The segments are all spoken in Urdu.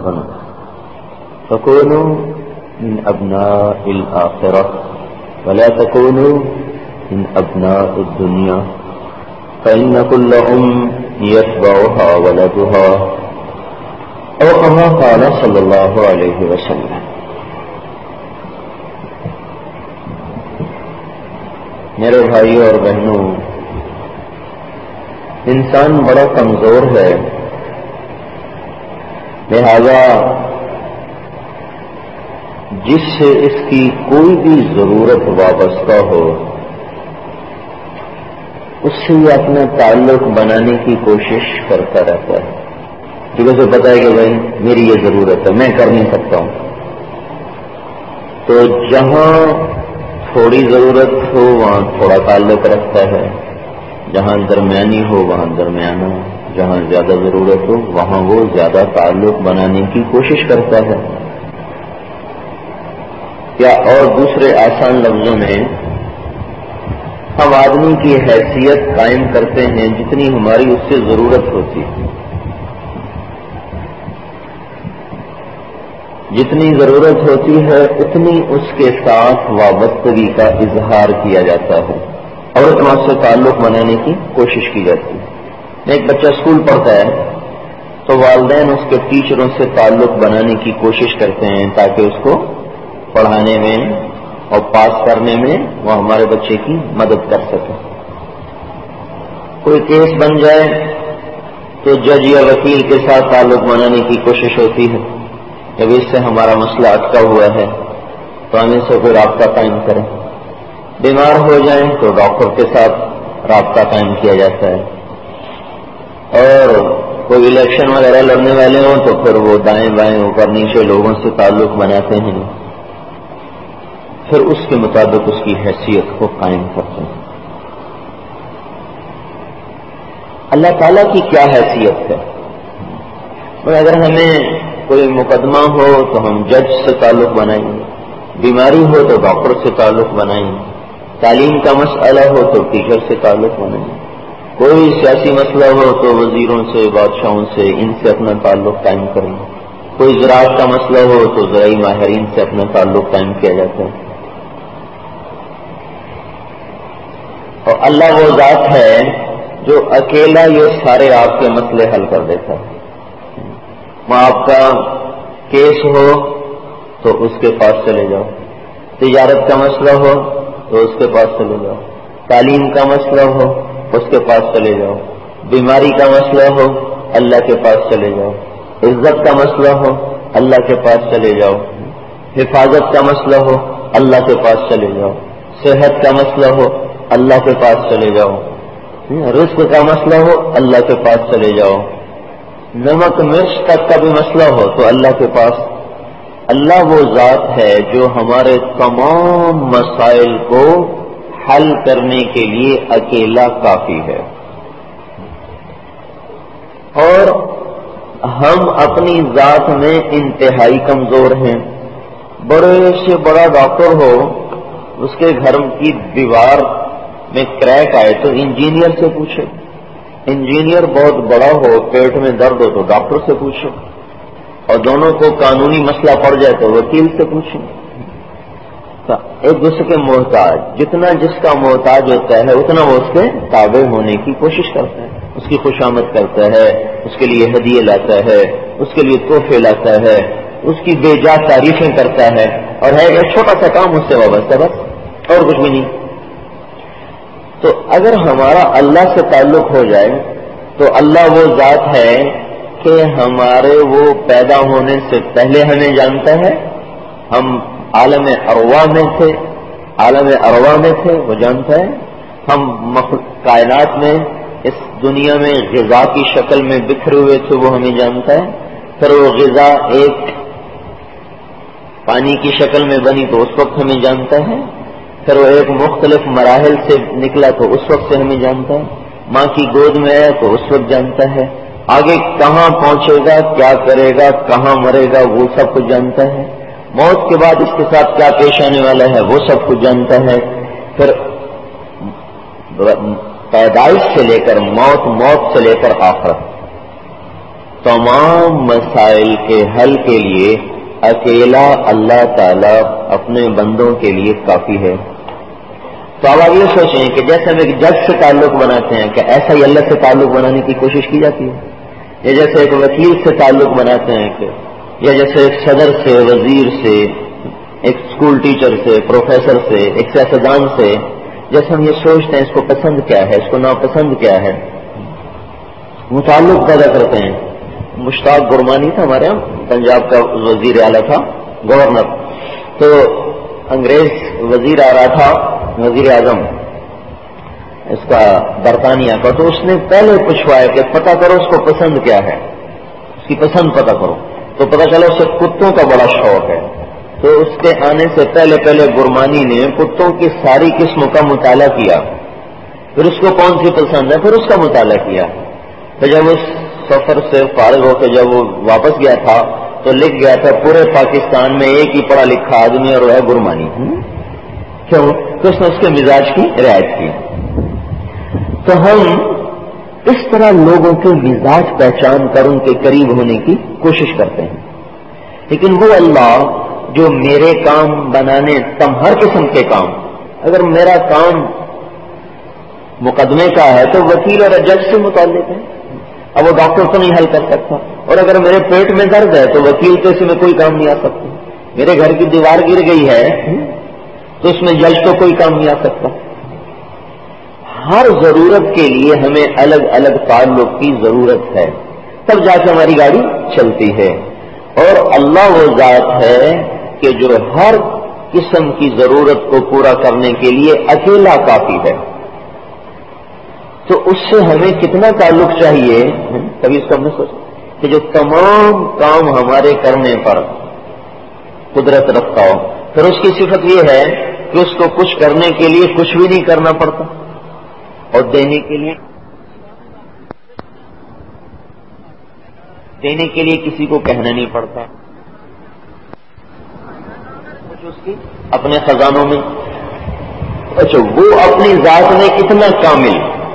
بنو فکونوا من ابناء الآخرہ ولا تکونوا من ابناء الدنیا فإن كل يتبعها ولدها او كما قال صلی اللہ علیہ وسلم. میرے بھائیوں اور بہنوں، انسان بڑا کمزور ہے، لہذا جس سے اس کی کوئی بھی ضرورت وابستہ ہو اس سے یہ اپنا تعلق بنانے کی کوشش کرتا رہتا ہے، کیونکہ اسے پتا ہے کہ بھائی میری یہ ضرورت ہے، میں کر نہیں سکتا ہوں. تو جہاں تھوڑی ضرورت ہو وہاں تھوڑا تعلق رکھتا ہے، جہاں درمیانی ہو وہاں درمیانہ، جہاں زیادہ ضرورت ہو وہاں وہ زیادہ تعلق بنانے کی کوشش کرتا ہے. یا اور دوسرے آسان لفظوں میں ہم آدمی کی حیثیت قائم کرتے ہیں جتنی ہماری اس سے ضرورت ہوتی ہے. جتنی ضرورت ہوتی ہے اتنی اس کے ساتھ وابستگی کا اظہار کیا جاتا ہے اور اتنا سے تعلق بنانے کی کوشش کی جاتی ہے. ایک بچہ اسکول پڑھتا ہے تو والدین اس کے ٹیچروں سے تعلق بنانے کی کوشش کرتے ہیں تاکہ اس کو پڑھانے میں اور پاس کرنے میں وہ ہمارے بچے کی مدد کر سکے. کوئی کیس بن جائے تو جج یا وکیل کے ساتھ تعلق بنانے کی کوشش ہوتی ہے. جب اس سے ہمارا مسئلہ اٹکا ہوا ہے تو ہم اس سے کوئی رابطہ قائم کریں. بیمار ہو جائیں تو ڈاکٹر کے ساتھ رابطہ قائم کیا جاتا ہے. اور کوئی الیکشن وغیرہ لڑنے والے ہوں تو پھر وہ دائیں بائیں اوپر نیچے لوگوں سے تعلق بناتے ہیں، پھر اس کے مطابق اس کی حیثیت کو قائم کرتے ہیں. اللہ تعالیٰ کی کیا حیثیت ہے؟ اگر ہمیں کوئی مقدمہ ہو تو ہم جج سے تعلق بنائیں گے، بیماری ہو تو ڈاکٹر سے تعلق بنائیں گے، تعلیم کا مسئلہ ہو تو ٹیچر سے تعلق بنائیں گے، کوئی سیاسی مسئلہ ہو تو وزیروں سے، بادشاہوں سے، ان سے اپنا تعلق قائم کریں گے، کوئی زراعت کا مسئلہ ہو تو زرعی ماہرین سے اپنا تعلق قائم کیا جاتا ہے. اور اللہ وہ ذات ہے جو اکیلا یہ سارے آپ کے مسئلے حل کر دیتا ہے. وہاں آپ کا کیس ہو تو اس کے پاس چلے جاؤ، تجارت کا مسئلہ ہو تو اس کے پاس چلے جاؤ، تعلیم کا مسئلہ ہو اس کے پاس چلے جاؤ، بیماری کا مسئلہ ہو اللہ کے پاس چلے جاؤ، عزت کا مسئلہ ہو اللہ کے پاس چلے جاؤ، حفاظت کا مسئلہ ہو اللہ کے پاس چلے جاؤ، صحت کا مسئلہ ہو اللہ کے پاس چلے جاؤ، رزق کا مسئلہ ہو اللہ کے پاس چلے جاؤ، نمک مرچ تک کا بھی مسئلہ ہو تو اللہ کے پاس. اللہ وہ ذات ہے جو ہمارے تمام مسائل کو حل کرنے کے لیے اکیلا کافی ہے. اور ہم اپنی ذات میں انتہائی کمزور ہیں. بڑے سے بڑا ڈاکٹر ہو اس کے گھر کی دیوار میں کریک آئے تو انجینئر سے پوچھے، انجینئر بہت بڑا ہو پیٹ میں درد ہو تو ڈاکٹر سے پوچھے، اور دونوں کو قانونی مسئلہ پڑ جائے تو وکیل سے پوچھیں. ایک دوسرے کے محتاج، جتنا جس کا محتاج ہوتا ہے اتنا وہ اس کے تابع ہونے کی کوشش کرتا ہے، اس کی خوشامد کرتا ہے، اس کے لیے ہدیے لاتا ہے، اس کے لیے تحفے لاتا ہے، اس کی بے جا تعریفیں کرتا ہے، اور ہے ایک چھوٹا سا کام اس سے وابستہ بس اور کچھ بھی نہیں. تو اگر ہمارا اللہ سے تعلق ہو جائے تو اللہ وہ ذات ہے کہ ہمارے وہ پیدا ہونے سے پہلے ہمیں جانتا ہے. ہم عالم ارواح میں تھے وہ جانتا ہے. ہم کائنات میں اس دنیا میں غذا کی شکل میں بکھرے ہوئے تھے وہ ہمیں جانتا ہے. پھر وہ غذا ایک پانی کی شکل میں بنی تو اس وقت ہمیں جانتا ہے. پھر وہ ایک مختلف مراحل سے نکلا تو اس وقت سے ہمیں جانتا ہے. ماں کی گود میں ہے تو اس وقت جانتا ہے. آگے کہاں پہنچے گا، کیا کرے گا، کہاں مرے گا وہ سب کچھ جانتا ہے. موت کے بعد اس کے ساتھ کیا پیش آنے والا ہے وہ سب کچھ جانتا ہے. پھر پیدائش سے لے کر موت، موت سے لے کر آخرت تمام مسائل کے حل کے لیے اکیلا اللہ تعالی اپنے بندوں کے لیے کافی ہے۔ تو اب آپ یہ سوچیں کہ جیسے ہم ایک جج سے تعلق بناتے ہیں کہ ایسا ہی اللہ سے تعلق بنانے کی کوشش کی جاتی ہے، یا جیسے ایک وکیل سے تعلق بناتے ہیں کہ یا جیسے ایک صدر سے، وزیر سے، ایک اسکول ٹیچر سے، پروفیسر سے، ایک سیاستدان سے، جیسے ہم یہ سوچتے ہیں اس کو پسند کیا ہے، اس کو ناپسند کیا ہے، وہ تعلق پیدا کرتے ہیں۔ مشتاق گرمانی تھا ہمارے یہاں، پنجاب کا وزیر اعلیٰ تھا، گورنر، تو انگریز وزیر آ رہا تھا، وزیر اعظم اس کا برطانیہ کا، تو اس نے پہلے پوچھوایا کہ پتہ کرو اس کو پسند کیا ہے، اس کی پسند پتہ کرو، تو پتہ چلا اسے کتوں کا بڑا شوق ہے۔ تو اس کے آنے سے پہلے گرمانی نے کتوں کی ساری قسموں کا مطالعہ کیا، پھر اس کو کون سی پسند ہے پھر اس کا مطالعہ کیا۔ تو جب اس سفر سے فارغ ہو کے جب وہ واپس گیا تھا تو لکھ گیا تھا پورے پاکستان میں ایک ہی پڑھا لکھا آدمی اور وہ ہے گرمانی۔ کیوں؟ تو اس نے اس کے مزاج کی رعایت کی۔ تو ہم اس طرح لوگوں کے مزاج پہچان کر ان کے قریب ہونے کی کوشش کرتے ہیں، لیکن وہ اللہ جو میرے کام بنانے ہر قسم کے کام، اگر میرا کام مقدمے کا ہے تو وکیل اور جج سے متعلق ہے، اب وہ ڈاکٹر تو نہیں حل کر سکتا، اور اگر میرے پیٹ میں درد ہے تو وکیل تو اس میں کوئی کام نہیں آ سکتا، میرے گھر کی دیوار گر گئی ہے تو اس میں جج تو کوئی کام نہیں آ سکتا۔ ہر ضرورت کے لیے ہمیں الگ الگ تعلق کی ضرورت ہے، تب جا کے ہماری گاڑی چلتی ہے۔ اور اللہ وہ ذات ہے کہ جو ہر قسم کی ضرورت کو پورا کرنے کے لیے اکیلا کافی ہے، تو اس سے ہمیں کتنا تعلق چاہیے؟ کبھی اس کو ہم نے سوچا کہ جو تمام کام ہمارے کرنے پر قدرت رکھتا ہو، پھر اس کی صفت یہ ہے کہ اس کو کچھ کرنے کے لیے کچھ بھی نہیں کرنا پڑتا، اور دینے کے لیے کسی کو کہنا نہیں پڑتا، کچھ اس کی اپنے خزانوں میں۔ اچھا، وہ اپنی ذات میں کتنا کامل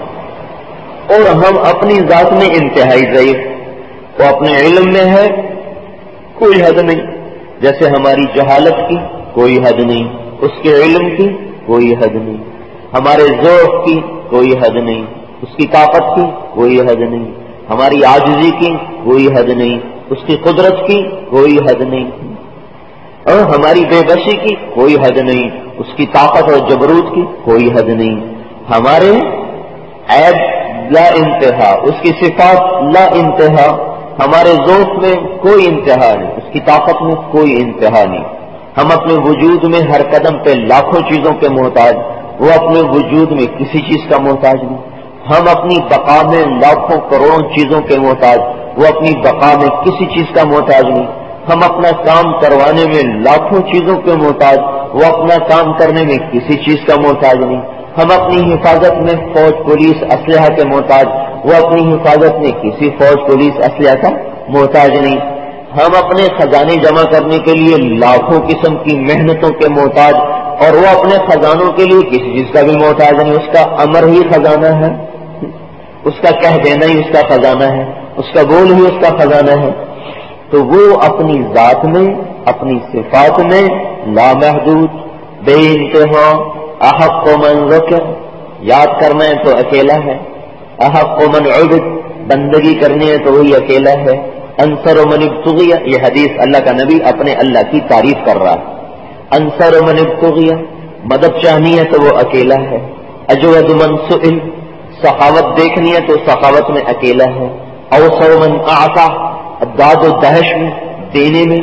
اور ہم اپنی ذات میں انتہائی ضعیف۔ وہ اپنے علم میں ہے، کوئی حد نہیں، جیسے ہماری جہالت کی کوئی حد نہیں، اس کے علم کی کوئی حد نہیں، ہمارے ذوق کی کوئی حد نہیں، اس کی طاقت کی کوئی حد نہیں، ہماری عاجزی کی کوئی حد نہیں، اس کی قدرت کی کوئی حد نہیں، اور ہماری بے بسی کی کوئی حد نہیں، اس کی طاقت اور جبروت کی کوئی حد نہیں، ہمارے عیب لا انتہا، اس کی صفات لا انتہا، ہمارے ذوق میں کوئی انتہا نہیں، اس کی طاقت میں کوئی انتہا نہیں، ہم اپنے وجود میں ہر قدم پہ لاکھوں چیزوں کے محتاج، وہ اپنے وجود میں کسی چیز کا محتاج نہیں، ہم اپنی بقا میں لاکھوں کروڑوں چیزوں کے محتاج، وہ اپنی بقا میں کسی چیز کا محتاج نہیں، ہم اپنا کام کروانے میں لاکھوں چیزوں کے محتاج، وہ اپنا کام کرنے میں کسی چیز کا محتاج نہیں، ہم اپنی حفاظت میں فوج پولیس اسلحہ کے محتاج، وہ اپنی حفاظت میں کسی فوج پولیس اسلحہ کا محتاج نہیں، ہم اپنے خزانے جمع کرنے کے لیے لاکھوں قسم کی محنتوں کے محتاج، اور وہ اپنے خزانوں کے لیے کسی چیز کا بھی محتاج نہیں، اس کا امر ہی خزانہ ہے، اس کا کہہ دینا ہی اس کا خزانہ ہے، اس کا بول ہی اس کا خزانہ ہے۔ تو وہ اپنی ذات میں، اپنی صفات میں لامحدود، بے انتہا، احق من ذکر، یاد کرنا ہے تو اکیلا ہے، احق من عبد، بندگی کرنی ہے تو وہی اکیلا ہے، انصر من ابتغی، یہ حدیث اللہ کا نبی اپنے اللہ کی تعریف کر رہا ہے، انصر من ابتغی، مدد چاہنی ہے تو وہ اکیلا ہے، اجود من سئل، سخاوت دیکھنی ہے تو سخاوت میں اکیلا ہے، اوسع من اعطا، داد و دہش میں، دینے میں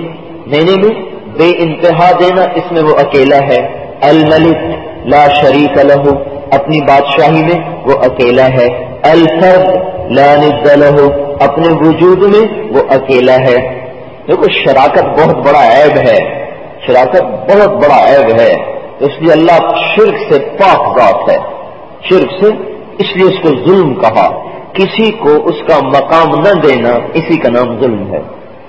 بے انتہا دینا، اس میں وہ اکیلا ہے، الملک لا شریک لہ، اپنی بادشاہی میں وہ اکیلا ہے، الفرد لا ند لہ، اپنے وجود میں وہ اکیلا ہے۔ دیکھو شراکت بہت بڑا عیب ہے، شراکت بہت بڑا عیب ہے، اس لیے اللہ شرک سے پاک ذات ہے، شرک سے، اس لیے اس کو ظلم کہا، کسی کو اس کا مقام نہ دینا اسی کا نام ظلم ہے،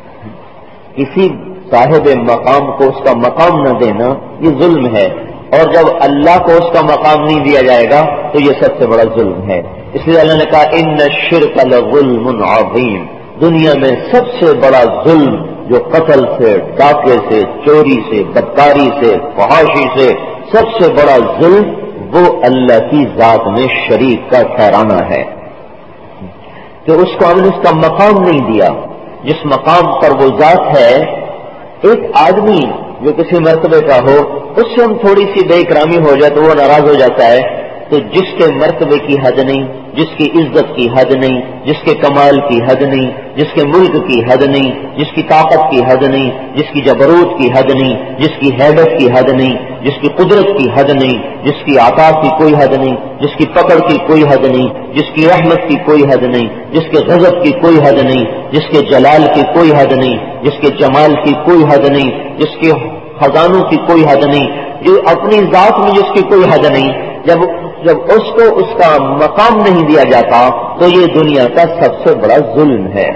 کسی صاحب مقام کو اس کا مقام نہ دینا یہ ظلم ہے، اور جب اللہ کو اس کا مقام نہیں دیا جائے گا تو یہ سب سے بڑا ظلم ہے۔ اس لیے اللہ نے کہا ان الشرک لظلم عظیم، دنیا میں سب سے بڑا ظلم جو قتل سے، ڈاکے سے، چوری سے، بدکاری سے، فحاشی سے سب سے بڑا ظلم وہ اللہ کی ذات میں شریک کا ٹھہرانا ہے کہ اس کو ہم نے اس کا مقام نہیں دیا جس مقام پر وہ ذات ہے. ایک آدمی جو کسی مرتبے کا ہو اس سے ہم تھوڑی سی بے اکرامی ہو جائے تو وہ ناراض ہو جاتا ہے. تو جس کے مرتبے کی حد نہیں، جس کی عزت کی حد نہیں، جس کے کمال کی حد نہیں، جس کے ملک کی حد نہیں، جس کی طاقت کی حد نہیں، جس کی جبروت کی حد نہیں، جس کی ہیبت کی حد نہیں، جس کی قدرت کی حد نہیں، جس کی عطا کی کوئی حد نہیں، جس کی پکڑ کی کوئی حد نہیں، جس کی رحمت کی کوئی حد نہیں، جس کے غضب کی کوئی حد نہیں، جس کے جلال کی کوئی حد نہیں، جس کے جمال کی کوئی حد نہیں، جس کے خزانوں کی کوئی حد نہیں، جو اپنی ذات میں جس کی کوئی حد نہیں. جب اس کو اس کا مقام نہیں دیا جاتا تو یہ دنیا کا سب سے بڑا ظلم ہے.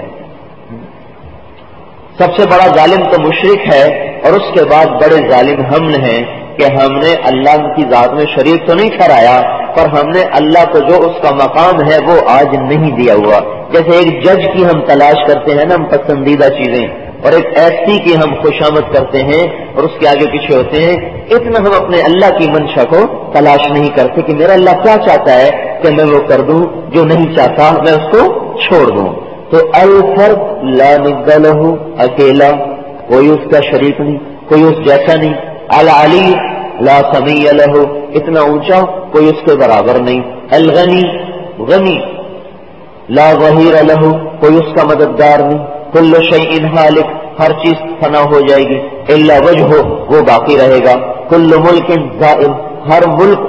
سب سے بڑا ظالم تو مشرک ہے، اور اس کے بعد بڑے ظالم ہم ہیں کہ ہم نے اللہ کی ذات میں شریک تو نہیں ٹھہرایا پر ہم نے اللہ کو جو اس کا مقام ہے وہ آج نہیں دیا ہوا. جیسے ایک جج کی ہم تلاش کرتے ہیں نا ہم پسندیدہ چیزیں، اور ایک ایسی کی ہم خوشامد کرتے ہیں اور اس کے آگے پیچھے ہوتے ہیں، اتنا ہم اپنے اللہ کی منشا کو تلاش نہیں کرتے کہ میرا اللہ کیا چاہتا ہے کہ میں وہ کر دوں، جو نہیں چاہتا میں اس کو چھوڑ دوں. تو الفرد لا ند لہ، اکیلا، کوئی اس کا شریک نہیں، کوئی اس جیسا نہیں. العلی لا سمیع لہ، اتنا اونچا کوئی اس کے برابر نہیں. الغنی، غنی، لا ظہیر لہ، کوئی اس کا مددگار نہیں. کل شیء ہالک، ہر چیز فنا ہو جائے گی، الا وجہ، وہ باقی رہے گا. کل ملک زائل، ہر ملک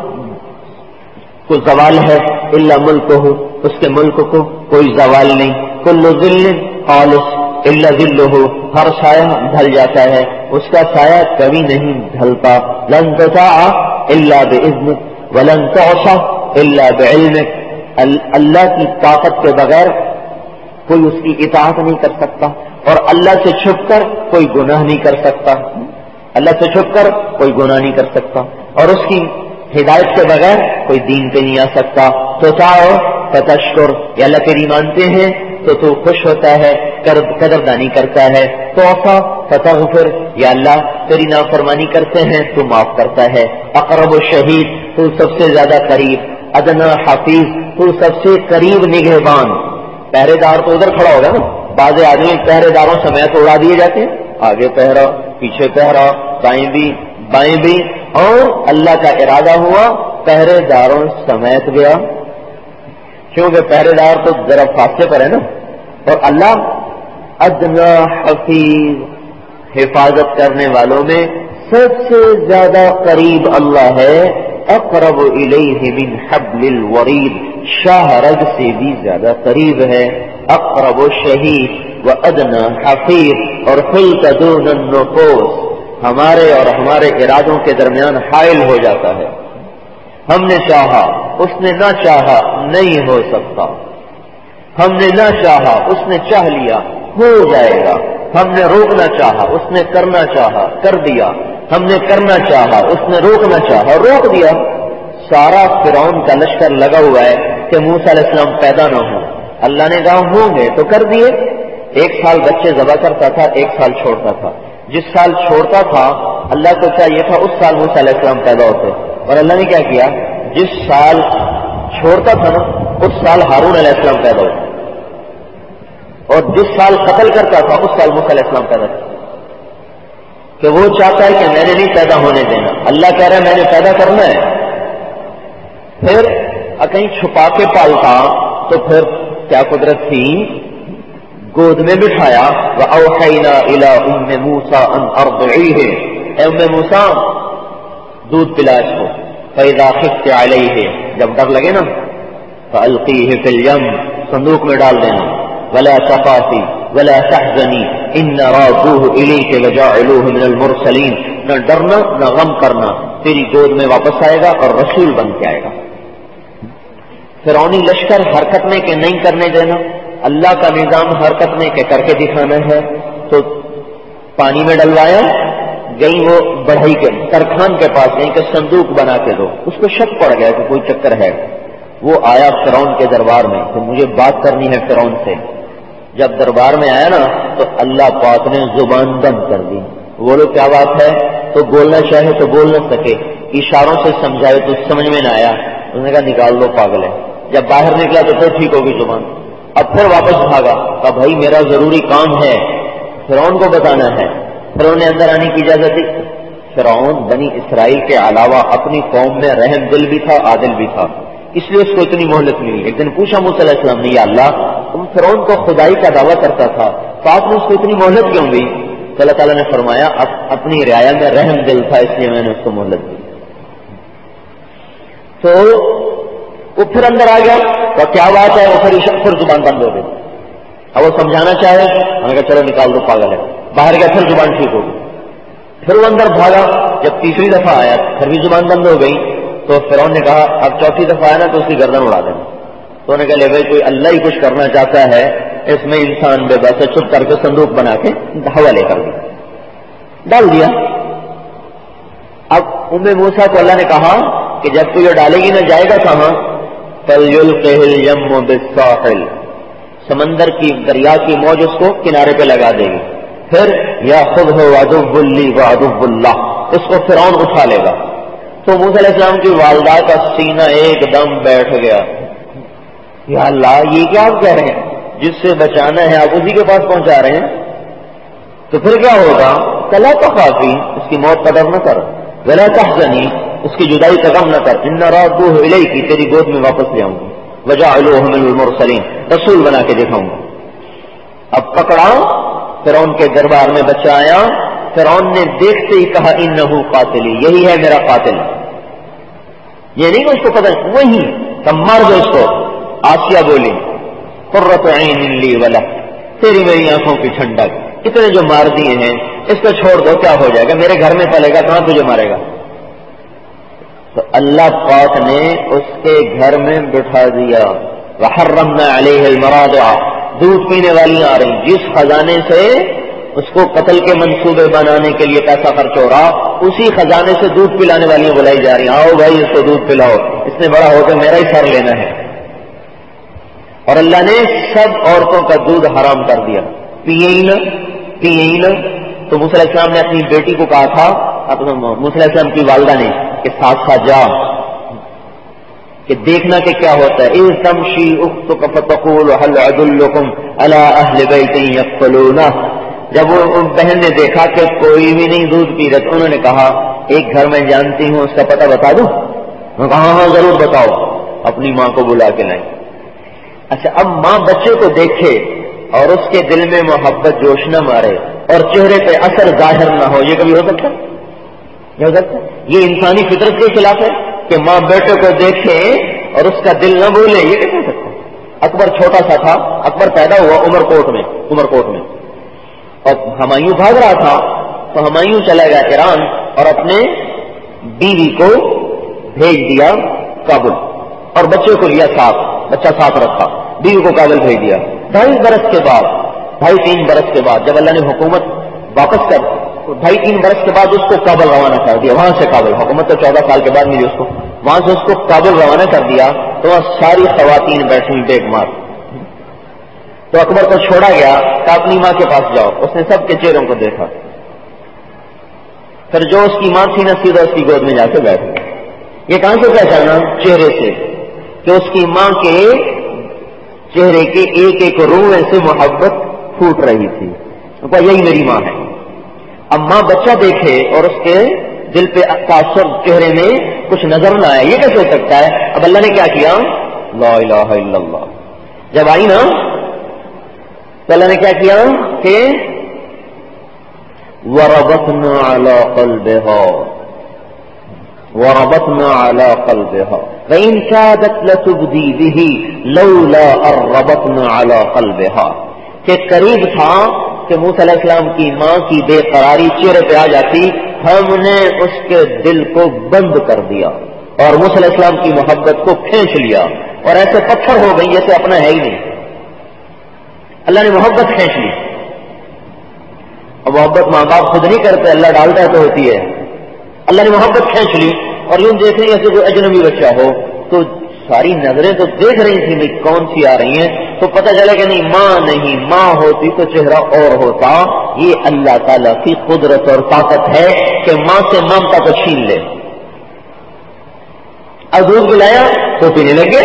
کو زوال ہے، الا ملک ہو، اس کے ملک کو کوئی زوال نہیں. کل ظل خالص الا ظلہ، ہر سایہ ڈھل جاتا ہے، اس کا سایہ کبھی نہیں ڈھلتا. لن تطاع الا باذنک ولن تعصى الا بعلمک، اللہ کی طاقت کے بغیر کوئی اس کی اطاعت نہیں کر سکتا، اور اللہ سے چھپ کر کوئی گناہ نہیں کر سکتا. اللہ سے چھپ کر کوئی گناہ نہیں کر سکتا، اور اس کی ہدایت کے بغیر کوئی دین پہ نہیں آ سکتا. تو چاہو فتشکر، یا اللہ تیری مانتے ہیں تو تو خوش ہوتا ہے، قدردانی کرتا ہے. تو فتغفر، یا اللہ تیری نافرمانی کرتے ہیں تو معاف کرتا ہے. اقرب الشہید، تو سب سے زیادہ قریب. ادنا حفیظ، تو سب سے قریب نگہبان. پہرے دار تو ادھر کھڑا ہوگا نا، بعض آدمی پہرے داروں سمیت اڑا دیے جاتے ہیں، آگے پہرا، پیچھے پہرا، دائیں بھی بائیں بھی، اور اللہ کا ارادہ ہوا پہرے داروں سمیت گیا، کیونکہ پہرے دار تو ذرا فاصلے پر ہے نا. اور اللہ ادنا حفیظ، حفاظت کرنے والوں میں سب سے زیادہ قریب اللہ ہے. اقرب الیہ من حبل الورید، شاہ رگ سے بھی زیادہ قریب ہے. اقرب الشہید و ادنا حفیظ، اور خلق دون النفوس، ہمارے اور ہمارے ارادوں کے درمیان حائل ہو جاتا ہے. ہم نے چاہا، اس نے نہ چاہا، نہیں ہو سکتا. ہم نے نہ چاہا، اس نے چاہ لیا، ہو جائے گا. ہم نے روکنا چاہا، اس نے کرنا چاہا، کر دیا. ہم نے کرنا چاہا، اس نے روکنا چاہا، روک دیا. سارا فرعون کا لشکر لگا ہوا ہے کہ موسیٰ علیہ السلام پیدا نہ ہوں. اللہ نے کہا ہوں گے تو کر دیے. 1 سال بچے ذبح کرتا تھا، 1 سال چھوڑتا تھا. جس سال چھوڑتا تھا اللہ کو چاہیے تھا اس سال موسیٰ علیہ السلام پیدا ہوتے، اور اللہ نے کیا کیا، جس سال چھوڑتا تھا نا اس سال ہارون علیہ السلام پیدا ہوتے، اور جس سال قتل کرتا تھا اس سال موسیٰ علیہ السلام پیدا ہوتے. کہ وہ چاہتا ہے کہ میں نے نہیں پیدا ہونے دینا، اللہ کہہ رہا ہے میں نے پیدا کرنا ہے. پھر کہیں چھپا کے پالتا تو پھر کیا قدرت تھی، گود میں بٹھایا. وَأَوْحَيْنَا إِلَىٰ أُمِّ مُوسَىٰ أَنْ أَرْضِعِيهِ، اے ام موسیٰ دودھ پلا اس کو. فَإِذَا خِفْتِ عَلَيْهِ، جب ڈر لگے نا، فَأَلْقِيهِ فِي الْيَمِّ، صندوق میں ڈال دینا. وَلَا تَخَافِي وَلَا تَحْزَنِي إِنَّ رَادُوهُ إِلَيْكِ وَجَاعِلُوهُ مِنَ الْمُرْسَلِينَ، نہ ڈرنا نہ غم کرنا، تیری گود میں واپس آئے گا اور رسول بن کے آئے گا. فرعونی لشکر حرکت میں کہ نہیں کرنے دینا، اللہ کا نظام حرکت میں کہ کر کے دکھانا ہے. تو پانی میں ڈلوایا، گئی وہ بڑھئی کے ترخان کے پاس گئی کہ صندوق بنا کے دو. اس کو شک پڑ گیا کہ کوئی چکر ہے. وہ آیا فرعون کے دربار میں کہ مجھے بات کرنی ہے فرعون سے. جب دربار میں آیا نا تو اللہ پاک نے زبان بند کر دی. بولو کیا بات ہے؟ تو بولنا چاہے تو بول نہ سکے, اشاروں سے سمجھائے تو سمجھ میں نہ آیا. انہوں نے کہا نکال دو, پاگل ہے. جب باہر نکلا تو پھر ٹھیک ہوگی زبان. اب پھر واپس بھاگا, کہا بھائی میرا ضروری کام ہے, فرعون کو بتانا ہے. فرعون نے اندر آنے کی اجازت دی. فرعون بنی اسرائیل کے علاوہ اپنی قوم میں رحم دل بھی تھا, عادل بھی تھا, اس لیے اس کو اتنی مہلت ملی. ایک دن پوچھا موسیٰ علیہ السلام نے, یا اللہ تم فرعون کو خدائی کا دعویٰ کرتا تھا تو آپ نے اس کو اتنی مہلت کیوں دی؟ تو اللہ تعالیٰ نے فرمایا اپنی رعایا میں رحم دل تھا, اس لیے میں نے اس کو مہلت دی. تو وہ پھر اندر آ گیا تو کیا بات ہے, وہ پھر زبان بند ہو گئی. اب وہ سمجھانا چاہے, ہم نے کہا چلو نکال دو, پاگل ہے. باہر گیا پھر زبان ٹھیک ہو گئی. پھر وہ اندر بھاگا, جب تیسری دفعہ آیا پھر بھی زبان بند ہو گئی. تو فرعون نے کہا اب چوتھی دفعہ آیا نا تو اس کی گردن اڑا دینا. تو انہوں نے کہا لے بھائی کوئی اللہ ہی کچھ کرنا چاہتا ہے, اس میں انسان بے بس چپ کر کے صندوق بنا کے حوالے کر دیا, ڈال دیا. اب موسیٰ کو اللہ نے کہا کہ جب تو یہ ڈالے گی نہ جائے گا کہاں؟ فَلْيُلْقِهِ الْيَمُّ بِالسَّاحِلِ, سمندر کی دریا کی موج اس کو کنارے پہ لگا دے گی. پھر یَأْخُذْهُ عَدُوٌّ لِّي وَعَدُوٌّ لَّهُ, اس کو فرعون اٹھا لے گا. تو موسیٰ علیہ السلام کی والدہ کا سینہ ایک دم بیٹھ گیا. یا اللہ یہ کیا آپ کہہ رہے ہیں, جس سے بچانا ہے آپ اسی کے پاس پہنچا رہے ہیں. تو پھر کیا ہوگا؟ لا تخافی, اس کی موت کا ڈر نہ کر, ولا تحزنی, اس کی جدائی کا غم نہ کر, ان رادوہ الیک, تیری گود میں واپس لے آؤں گا, وجعلوہ من المرسلین, رسول بنا کے دکھاؤں گا. اب پکڑا, فرعون کے دربار میں بچہ آیا. فرعون نے دیکھتے ہی کہا انہو قاتلی, یہی ہے میرا قاتل. یہ نہیں کہ اس کو پتہ, وہی تم مار دو اس کو. آسیہ بولی قرۃ عین لی ولک, تیری میری آنکھوں کی ٹھنڈک, اتنے جو مار دیے ہیں اس کو چھوڑ دو, کیا ہو جائے گا, میرے گھر میں پلے گا, کہاں تجھے مارے گا. تو اللہ پاک نے اس کے گھر میں بٹھا دیا. وحرمنا علیہ المراضع, دودھ پینے والی آ رہی, جس خزانے سے اس کو قتل کے منصوبے بنانے کے لیے پیسہ خرچ ہو رہا, اسی خزانے سے دودھ پلانے والی بلائی جا رہی, آؤ بھائی اس کو دودھ پلاؤ, اس نے بڑا ہو کے میرا ہی سر لینا ہے. اور اللہ نے سب عورتوں کا دودھ حرام کر دیا, پیئے ہی نہ. تو موسیٰ علیہ السلام نے اپنی بیٹی کو کہا تھا, موسیٰ علیہ السلام کی والدہ نے, کہ ساتھ ساتھ جا کہ دیکھنا کہ کیا ہوتا ہے. اذ تمشی اختک فتقول هل ادلکم علی اہل بیت یقتلونہ, جب وہ بہن نے دیکھا کہ کوئی بھی نہیں دودھ پی رہے, تو انہوں نے کہا ایک گھر میں جانتی ہوں, اس کا پتہ بتا دوں. انہوں نے کہا ہاں ضرور بتاؤ. اپنی ماں کو بلا کے لائیں. اچھا, اب ماں بچے کو دیکھے اور اس کے دل میں محبت جوش نہ مارے اور چہرے پہ اثر ظاہر نہ ہو, یہ کبھی ہو سکتا ہے؟ یہ ہو سکتا ہے؟ یہ انسانی فطرت کے خلاف ہے کہ ماں بیٹے کو دیکھے اور اس کا دل نہ بولے, یہ کیسے ہو سکتا ہے؟ اکبر چھوٹا سا تھا, اکبر پیدا ہوا عمر کوٹ میں, اور ہمایوں بھاگ رہا تھا. تو ہمایوں چلا گیا ایران اور اپنے بیوی کو بھیج دیا کابل, اور بچے کو لیا ساتھ, بچہ ساتھ رکھا, بیوی کو کابل بھیج دیا. 2.5 برس کے بعد, 2.5-3 برس کے بعد جب اللہ نے حکومت واپس کر, 2.5-3 برس کے بعد اس کو کابل روانہ کر دیا. وہاں سے کابل, حکومت تو 14 سال کے بعد ملی اس کو, وہاں سے اس کو کابل روانہ کر دیا. تو وہاں ساری خواتین بیٹھی بیگ مار. تو اکبر کو چھوڑا گیا کہ اپنی ماں کے پاس جاؤ. اس نے سب کے چہروں کو دیکھا, پھر جو اس کی ماں تھی نا سیدھا اس کی گود میں جا کے بیٹھ گیا. یہ کہاں سے پہچانا؟ چہرے سے, کہ اس کی ماں کے چہرے کے ایک ایک روئے سے محبت پھوٹ رہی تھی. یہی میری ماں ہے. اب ماں بچہ دیکھے اور اس کے دل پہ تاثر چہرے میں کچھ نظر نہ آئے, یہ کیسے ہو سکتا ہے؟ اب اللہ نے کیا کیا, لا الہ الا اللہ جب آئی نا تو اللہ نے کیا کیا کہ وربطنا علی قلبها وإن كادت لتبدي به لولا أن ربطنا على قلبها, کہ قریب تھا کہ موسیٰ علیہ السلام کی ماں کی بے قراری چہرے پہ آ جاتی, ہم نے اس کے دل کو بند کر دیا اور موسیٰ علیہ السلام کی محبت کو کھینچ لیا, اور ایسے پتھر ہو گئی جیسے اپنا ہے ہی نہیں. اللہ نے محبت کھینچ لی. اور محبت ماں باپ خود نہیں کرتے, اللہ ڈالتا ہے تو ہوتی ہے. اللہ نے محبت کھینچ لی, اور یوں دیکھ رہی ایسے کوئی اجنبی بچہ ہو تو ساری نظریں تو دیکھ رہی تھی بھائی کون سی آ رہی ہیں, تو پتہ چلے کہ نہیں ماں نہیں، ماں ہوتی تو چہرہ اور ہوتا. یہ اللہ تعالیٰ کی قدرت اور طاقت ہے کہ ماں سے ممتا کو چھین لے. اب دودھ پلایا تو پینے لگے.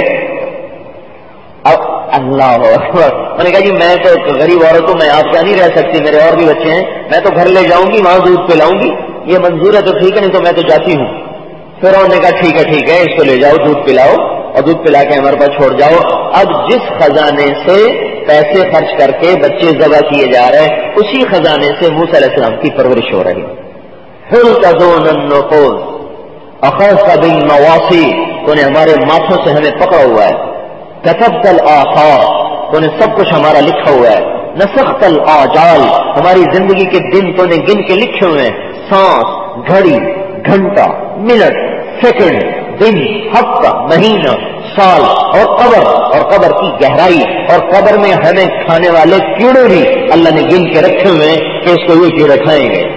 اب اللہ اکبر، میں نے کہا جی میں تو غریب عورت ہوں، میں آپ کیا نہیں رہ سکتی، میرے اور بھی بچے ہیں، میں تو گھر لے جاؤں گی، وہاں دودھ پلاؤں گی. یہ منظور ہے تو ٹھیک ہے، نہیں تو میں تو جاتی ہوں. پھر انہوں نے کہا ٹھیک ہے اس کو لے جاؤ، دودھ پلاؤ اور دودھ پلا کے ہمارے پاس چھوڑ جاؤ. اب جس خزانے سے پیسے خرچ کر کے بچے ذبح کیے جا رہے ہیں، اسی خزانے سے موسیٰ علیہ السلام کی پرورش ہو رہی. حلقذون النفوس اخذت بالنواصی، تو نے ہمارے ماتھوں سے ہمیں پکڑا ہوا ہے. كتبت الآثار، تو نے سب کچھ ہمارا لکھا ہوا ہے. نسخت الاجال، ہماری زندگی کے دن تو نے گن کے لکھے ہوئے ہیں. سانس، گھڑی، گھنٹہ، منٹ، سیکنڈ، دن، ہفتہ، مہینہ، سال، اور قبر کی گہرائی، اور قبر میں ہمیں کھانے والے کیڑے بھی اللہ نے گن کے رکھے ہوئے ہیں کہ اس کو یہ کیڑے کھائیں گے.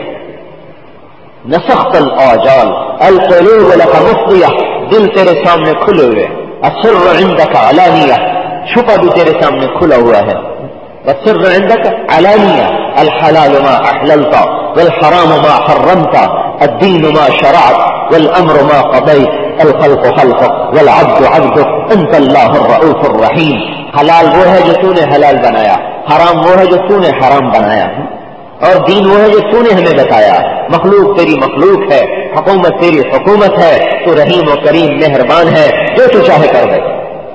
نسخت الاجال، القلوب لك مفضیہ، دل تیرے سامنے کھلے ہوئے. السر عندك علانیہ، چھپا بھی تیرے سامنے کھلا ہوا ہے. والسر عندك علانیہ، الحلال ما احللت والحرام ما حرمت، الدین ما شرعت والامر ما قضیت، الخلق خلقك والعبد عبدك، انت اللہ الرؤوف الرحیم. حلال وہ ہے جو تو نے حلال بنایا، حرام وہ ہے جو تو نے حرام بنایا، اور دین وہ ہے جو تو نے ہمیں بتایا. مخلوق تیری مخلوق ہے، حکومت تیری حکومت ہے، تو رحیم و کریم مہربان ہے، جو تو چاہے کر دے.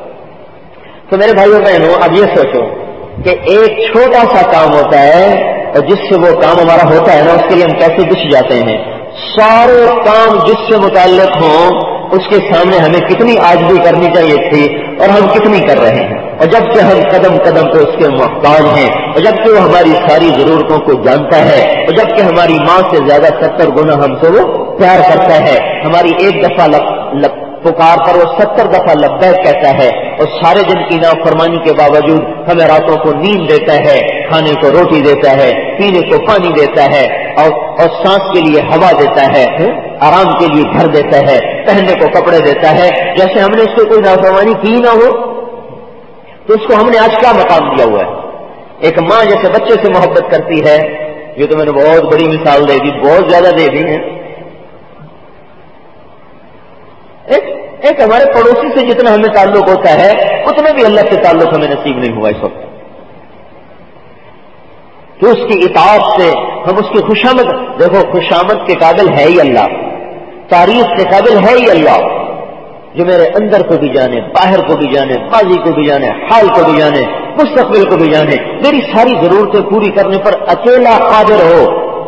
تو میرے بھائیوں بہنوں، اب یہ سوچو کہ ایک چھوٹا سا کام ہوتا ہے اور جس سے وہ کام ہمارا ہوتا ہے نا، اس کے لیے ہم کیسے بچ جاتے ہیں. سارے کام جس سے متعلق ہوں اس کے سامنے ہمیں کتنی عاجزی کرنی چاہیے تھی اور ہم کتنی کر رہے ہیں. اور جب کہ ہم قدم قدم پہ اس کے محتاج ہیں، اور جب کہ وہ ہماری ساری ضرورتوں کو جانتا ہے، اور جب کہ ہماری ماں سے زیادہ 70 گنا ہم سے وہ پیار کرتا ہے، ہماری ایک دفعہ پکار پر وہ 70 دفعہ لبیک کہتا ہے، اور سارے دن کی نافرمانی کے باوجود ہمیں راتوں کو نیند دیتا ہے، کھانے کو روٹی دیتا ہے، پینے کو پانی دیتا ہے، اور سانس کے لیے ہوا دیتا ہے، آرام کے لیے گھر دیتا ہے، پہننے کو کپڑے دیتا ہے. جیسے ہم نے اس کو کوئی نافرمانی کی نہ ہو، تو اس کو ہم نے آج کیا مقام دیا ہوا ہے. ایک ماں جیسے بچے سے محبت کرتی ہے، یہ تو میں نے بہت بڑی مثال دے دی، بہت زیادہ دے دی ہے. ایک ہمارے پڑوسی سے جتنا ہمیں تعلق ہوتا ہے اتنا بھی اللہ سے تعلق ہمیں نصیب نہیں ہوا اس وقت. کہ اس کی اطاعت سے ہم اس کی خوشامد، دیکھو خوشامد کے قابل ہے ہی اللہ، تعریف کے قابل ہے ہی اللہ، جو میرے اندر کو بھی جانے، باہر کو بھی جانے، ماضی کو بھی جانے، حال کو بھی جانے، مستقبل کو بھی جانے، میری ساری ضرورتیں پوری کرنے پر اکیلا قادر ہو.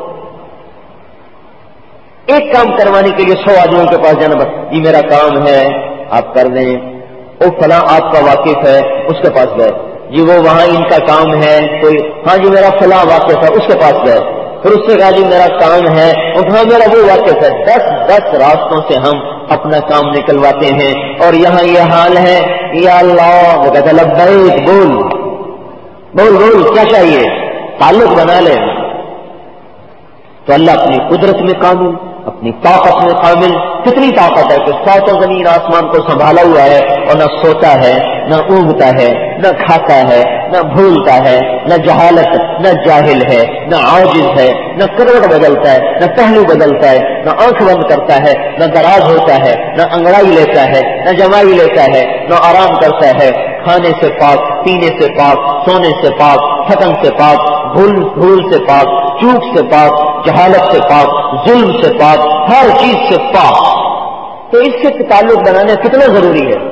ایک کام کروانے کے لیے 100 آدمیوں کے پاس جانا، بس جی میرا کام ہے آپ کر دیں، وہ فلاں آپ کا واقف ہے اس کے پاس گئے، جی وہ وہاں ان کا کام ہے کوئی، ہاں جی میرا فلاں واقف ہے اس کے پاس گئے، پھر اس سے کہا جی میرا کام ہے، اور ہاں میرا وہ واقف ہے. 10 راستوں سے ہم اپنا کام نکلواتے ہیں. اور یہاں یہ حال ہے، یا اللہ وہ کہتا ہے لبیک، بول بول بول کیا چاہیے، تعلق بنا لے. تو اللہ اپنی قدرت میں کامل، اپنی طاقت میں کامل. کتنی طاقت ہے کہ 7 زمین آسمان کو سنبھالا ہوا ہے، اور نہ سوتا ہے، نہ اونگتا ہے، نہ کھاتا ہے، نہ بھولتا ہے، نہ جہالت، نہ جاہل ہے، نہ عاجز ہے، نہ کروٹ بدلتا ہے، نہ پہلو بدلتا ہے، نہ آنکھ بند کرتا ہے، نہ دراز ہوتا ہے، نہ انگڑائی لیتا ہے، نہ جمائی لیتا ہے، نہ آرام کرتا ہے. کھانے سے پاک، پینے سے پاک، سونے سے پاک، تھکن سے پاک، بھول سے پاک، چوک سے پاک، جہالت سے پاک، ظلم سے پاک، ہر چیز سے پاک. تو اس سے تعلق بنانا کتنا ضروری ہے.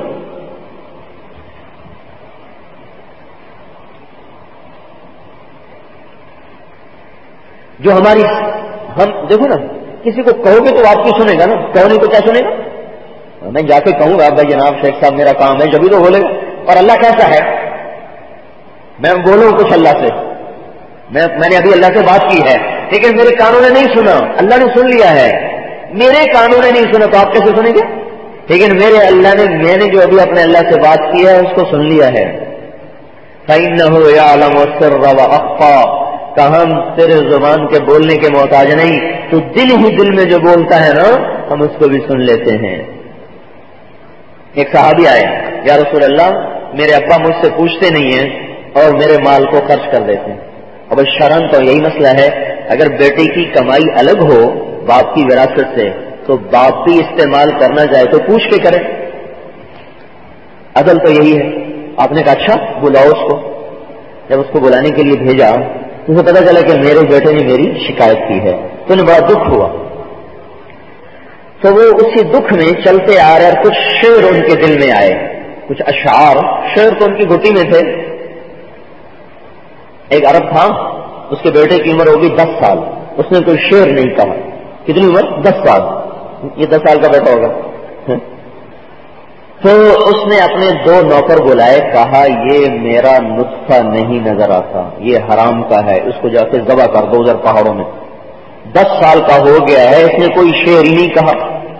جو ہماری ہم دیکھو نا، کسی کو کہو گے تو آپ کی سنے گا نا، کہنے کو کیا سنے گا. میں جا کے کہوں گا بھائی جناب شیخ صاحب میرا کام ہے، جبھی تو بولے گا. اور اللہ کیسا ہے، میں بولوں کچھ اللہ سے، میں نے ابھی اللہ سے بات کی ہے، لیکن میرے کانوں نے نہیں سنا، اللہ نے سن لیا ہے. میرے کانوں نے نہیں سنا تو آپ کیسے سنیں گے؟ لیکن میرے اللہ نے، میں نے جو ابھی اپنے اللہ سے بات کی ہے اس کو سن لیا ہے. فَإِنَّهُ يَعْلَمُ السِّرَّ وَأَخْفَى، کہ ہم تیرے زبان کے بولنے کے محتاج نہیں، تو دل ہی دل میں جو بولتا ہے نا ہم اس کو بھی سن لیتے ہیں. ایک صحابی آئے، یا رسول اللہ میرے ابا مجھ سے پوچھتے نہیں ہیں اور میرے مال کو خرچ کر دیتے ہیں. اب شرم تو یہی مسئلہ ہے، اگر بیٹے کی کمائی الگ ہو باپ کی وراثت سے تو باپ بھی استعمال کرنا چاہے تو پوچھ کے کرے. عدل تو یہی ہے. آپ نے کہا اچھا بلاؤ اس کو. جب اس کو بلانے کے لیے بھیجا تو اسے پتا چلا کہ میرے بیٹے نے میری شکایت کی ہے، تو انہیں بڑا دکھ ہوا. تو وہ اسی دکھ میں چلتے آ رہے اور کچھ شعر ان کے دل میں آئے، کچھ اشعار. شعر تو ان کی گھٹی میں تھے. ایک عرب تھا، اس کے بیٹے کی عمر ہوگی 10 سال. اس نے کوئی شعر نہیں کہا. کتنی عمر؟ 10 سال. یہ 10 سال کا بیٹا ہوگا. تو اس نے اپنے 2 نوکر بلائے، کہا یہ میرا نطفہ نہیں نظر آتا، یہ حرام کا ہے، اس کو جا کے ذبح کر دو ادھر پہاڑوں میں. 10 سال کا ہو گیا ہے، اس نے کوئی شعر ہی نہیں کہا.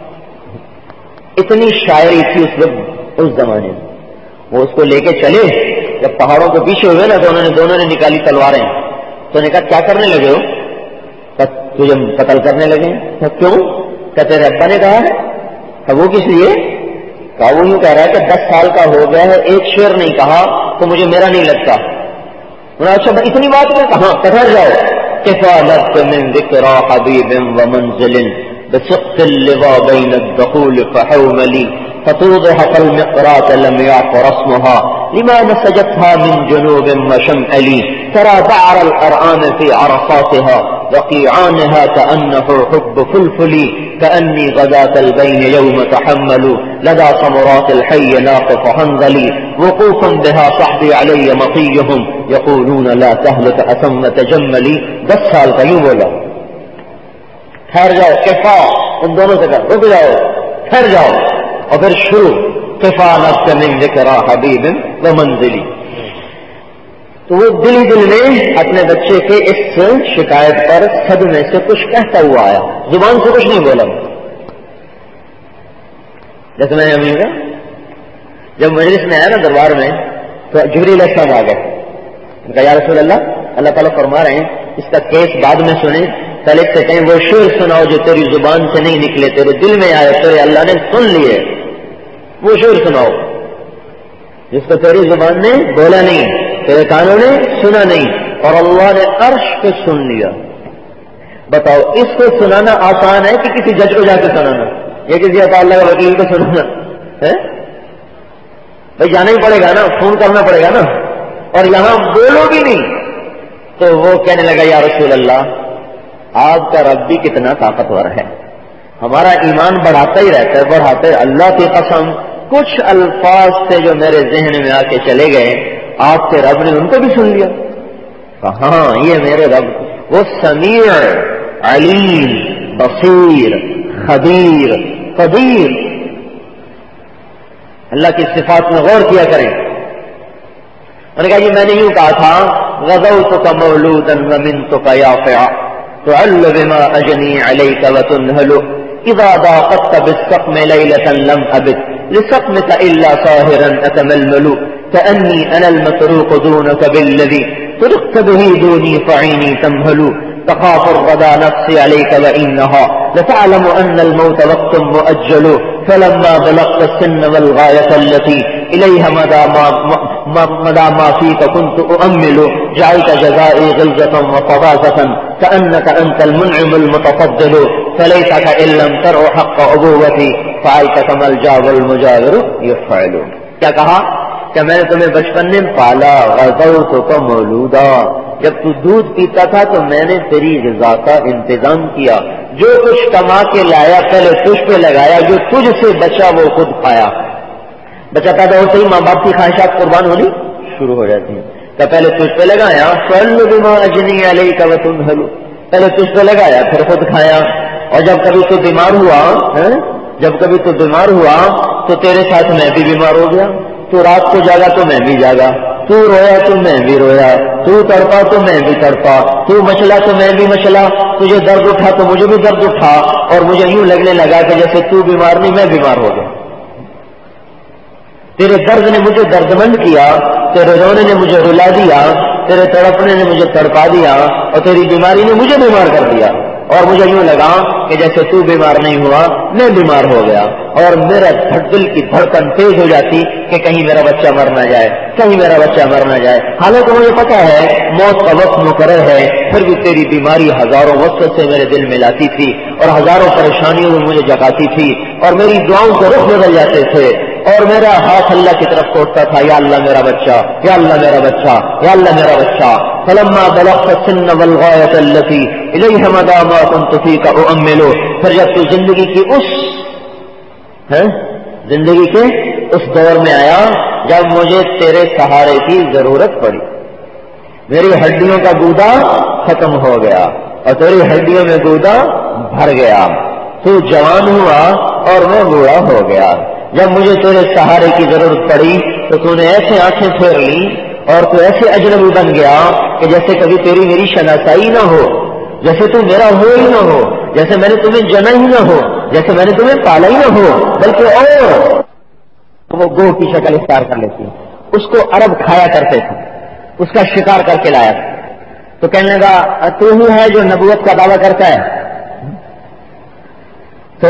اتنی شاعری تھی اس زمانے میں. وہ اس کو لے کے چلے، جب پہاڑوں کے پیچھے ہوئے نا تو دونوں نے نکالی تلواریں. تو نے کہا کیا کرنے لگے ہو؟ تجھے قتل کرنے لگے. کیوں؟ کہتے رہے ابا نے کہا ہے. وہ کس لیے؟ کہا وہ یوں کہہ رہا ہے کہ 10 سال کا ہو گیا ہے، ایک شعر نہیں کہا تو مجھے میرا نہیں لگتا. اچھا اتنی بات ہے؟ کہاں پتھر جاؤ. کفالت من ذکر حبیب ومنزل بسقط اللواء بین الدخول فحوملی فتوضح المقرات لم يعفر اسمها لما نسجتها من جنوب وشمالي ترى بعر الأرآن في عرصاتها وقيعانها كأنه حب فلفلي كأني غداة البين يوم تحمل لدى ثمرات الحي ناقف حنظلي وقوفا بها صحبي علي مطيهم يقولون لا تهلك أثم تجملي. 10 سال کا یوں بولا. ٹھہر جاؤ کفا، ان دونوں سے کہا رک جاؤ ٹھہر جاؤ. اور پھر شروع کفا نفس من ذکر حبیب ومنزلی. تو وہ دل میں اپنے بچے کے اس شکایت پر صدمے سے کچھ کہتا ہوا آیا، زبان سے کچھ نہیں بولا. جیسے میں نے کہا جب مجلس میں آیا نا دربار میں تو جبریل علیہ السلام آ گئے. کہا یا رسول اللہ تعالیٰ فرما رہے ہیں اس کا کیس بعد میں سنیں، پہلے سے کہیں وہ شعر سناؤ جو تیری زبان سے نہیں نکلے، تیرے دل میں آئے، تیرے اللہ نے سن لیے. وہ شعر سناؤ جس کو تیری زبان نے بولا نہیں، تیرے کانوں نے سنا نہیں، اور اللہ نے عرش پہ سن لیا. بتاؤ اس کو سنانا آسان ہے کہ کسی جج کو جا کے سنانا یا کسی اللہ کے وکیل کو سنانا ہے؟ بھائی جانا ہی پڑے گا نا، فون کرنا پڑے گا نا. اور یہاں بولو بھی نہیں. تو وہ کہنے لگا یا رسول اللہ آپ کا رب بھی کتنا طاقتور ہے، ہمارا ایمان بڑھاتا ہی رہتا ہے بڑھاتے. اللہ کی قسم کچھ الفاظ تھے جو میرے ذہن میں آ کے چلے گئے، آپ کے رب نے ان کو بھی سن لیا. ہاں یہ میرے رب وہ سمیع علیم بصیر خبیر قدیر. اللہ کی صفات میں غور کیا کریں. انہوں نے کہا یہ میں نے یوں کہا تھا غزوتک مولودا ومنتک یافعا تعل بما اجنی علیک وتنہل اذا ضاقت بالسقم لیلة لم ابت لسقمك الا صاہرا اتململ كأني انا المتروق دونك بالذي ترقت به دوني فعيني تمهل تخاف الردى نفسي عليك وإنها لتعلم أن الموت وقت مؤجل فلما بلغت السن والغاية التي إليها مدى ما فيك كنت أؤمل جعلت جزائي غلظة وفظاظة كأنك أنت المنعم المتفضل فليتك إن لم ترع حق أبوتي فعلت كما الجاب المجاور يفعل. کیا کہا کہ میں نے تمہیں بچپن میں پالا، غزوتک مولودا، جب تو دودھ پیتا تھا تو میں نے تیری غذا کا انتظام کیا، جو کچھ کما کے لایا پہلے تجھ پہ لگایا، جو تجھ سے بچا وہ خود کھایا. بچہ پیدا ہوتے ہی ماں باپ کی خواہشات قربان ہونی شروع ہو جاتی ہیں. کہ پہلے تجھ پہ لگایا فَعَلُّ بِمَا أَجْنِي عَلَيْكَ وَتُنْهَلُ، پہلے تجھ پہ لگایا پھر خود کھایا. اور جب کبھی تو بیمار ہوا تو تیرے ساتھ میں بھی بیمار ہو گیا. تو رات کو جاگا تو میں بھی جاگا، تو رویا تو میں بھی رویا، تو تڑپا تو میں بھی تڑپا، تو مچلا تو میں بھی مچلا، تجھے درد اٹھا تو مجھے بھی درد اٹھا، اور مجھے یوں لگنے لگا کہ جیسے تو بیمار نہیں میں بیمار ہو گیا. تیرے درد نے مجھے دردمند کیا، تیرے رونے نے مجھے رلا دیا، تیرے تڑپنے نے مجھے تڑپا دیا، اور تیری بیماری نے مجھے بیمار کر دیا. اور مجھے یوں لگا کہ جیسے تو بیمار نہیں ہوا میں بیمار ہو گیا، اور میرا دل کی دھڑکن تیز ہو جاتی کہ کہیں میرا بچہ مر نہ جائے، کہیں میرا بچہ مر نہ جائے۔ حالانکہ مجھے پتا ہے موت کا وقت مقرر ہے، پھر بھی تیری بیماری ہزاروں وسوسے سے میرے دل میں لاتی تھی اور ہزاروں پریشانیوں میں مجھے جگاتی تھی، اور میری دعاؤں کے رخ بدل جاتے تھے، اور میرا ہاتھ اللہ کی طرف توڑتا تھا، یا اللہ میرا بچہ، یا اللہ میرا بچہ، یا اللہ میرا بچہ۔ فلما بلغت السن والغایۃ التی الیہ مدى ما كنت فیک اؤمل، پھر جب تو زندگی کی اس دور میں آیا جب مجھے تیرے سہارے کی ضرورت پڑی، میری ہڈیوں کا گودا ختم ہو گیا اور تیری ہڈیوں میں گودا بھر گیا، تو جوان ہوا اور میں بوڑھا ہو گیا۔ جب مجھے تیرے سہارے کی ضرورت پڑی تو تو نے ایسے آنکھیں پھیر لی اور تو ایسے اجنبی بن گیا کہ جیسے کبھی تیری میری شناسائی نہ ہو، جیسے تو میرا ہو ہی نہ ہو، جیسے میں نے تمہیں جنا ہی نہ ہو، جیسے میں نے تمہیں پالا ہی نہ ہو، بلکہ اور وہ گوہ کی شکل اختیار کر لیتی، اس کو عرب کھایا کرتے تھے، اس کا شکار کر کے لایا تھا۔ تو کہنے لگا تو ہی ہے جو نبوت کا دعویٰ کرتا ہے، تو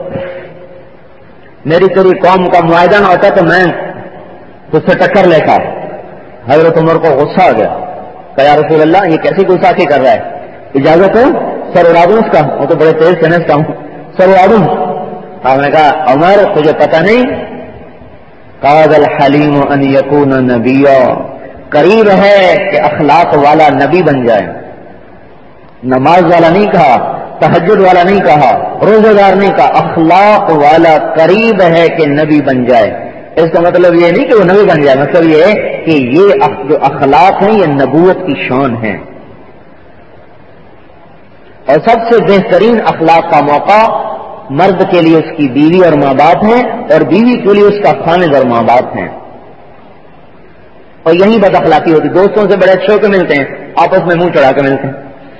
میری تیری قوم کا معاہدہ نہ ہوتا تو میں تجھ سے ٹکر لیتا۔ حضرت عمر کو غصہ آ گیا، کہ یا رسول اللہ یہ کیسی گستاخی کر رہا ہے، اجازت ہے سر اڑا دوں اس کا، وہ تو بڑے تیز سمجھتا ہوں، سر اڑا دوں۔ آپ نے کہا عمر تجھے پتہ نہیں، قاد الحلیم ان یکون نبیا، قریب ہے کہ اخلاق والا نبی بن جائے، نماز والا نہیں کہا، تہجد والا نہیں کہا، روزہ دار نہیں کہا، اخلاق والا قریب ہے کہ نبی بن جائے۔ اس کا مطلب یہ نہیں کہ وہ نبی بن جائے، مطلب یہ ہے کہ یہ جو اخلاق ہیں یہ نبوت کی شان ہے، اور سب سے بہترین اخلاق کا موقع مرد کے لیے اس کی بیوی اور ماں باپ ہیں، اور بیوی کے لیے اس کا خاوند اور ماں باپ ہیں، اور یہی بد اخلاقی ہوتی، دوستوں سے بڑے اچھے ہو کے ملتے ہیں، آپس میں منہ چڑھا کے ملتے ہیں۔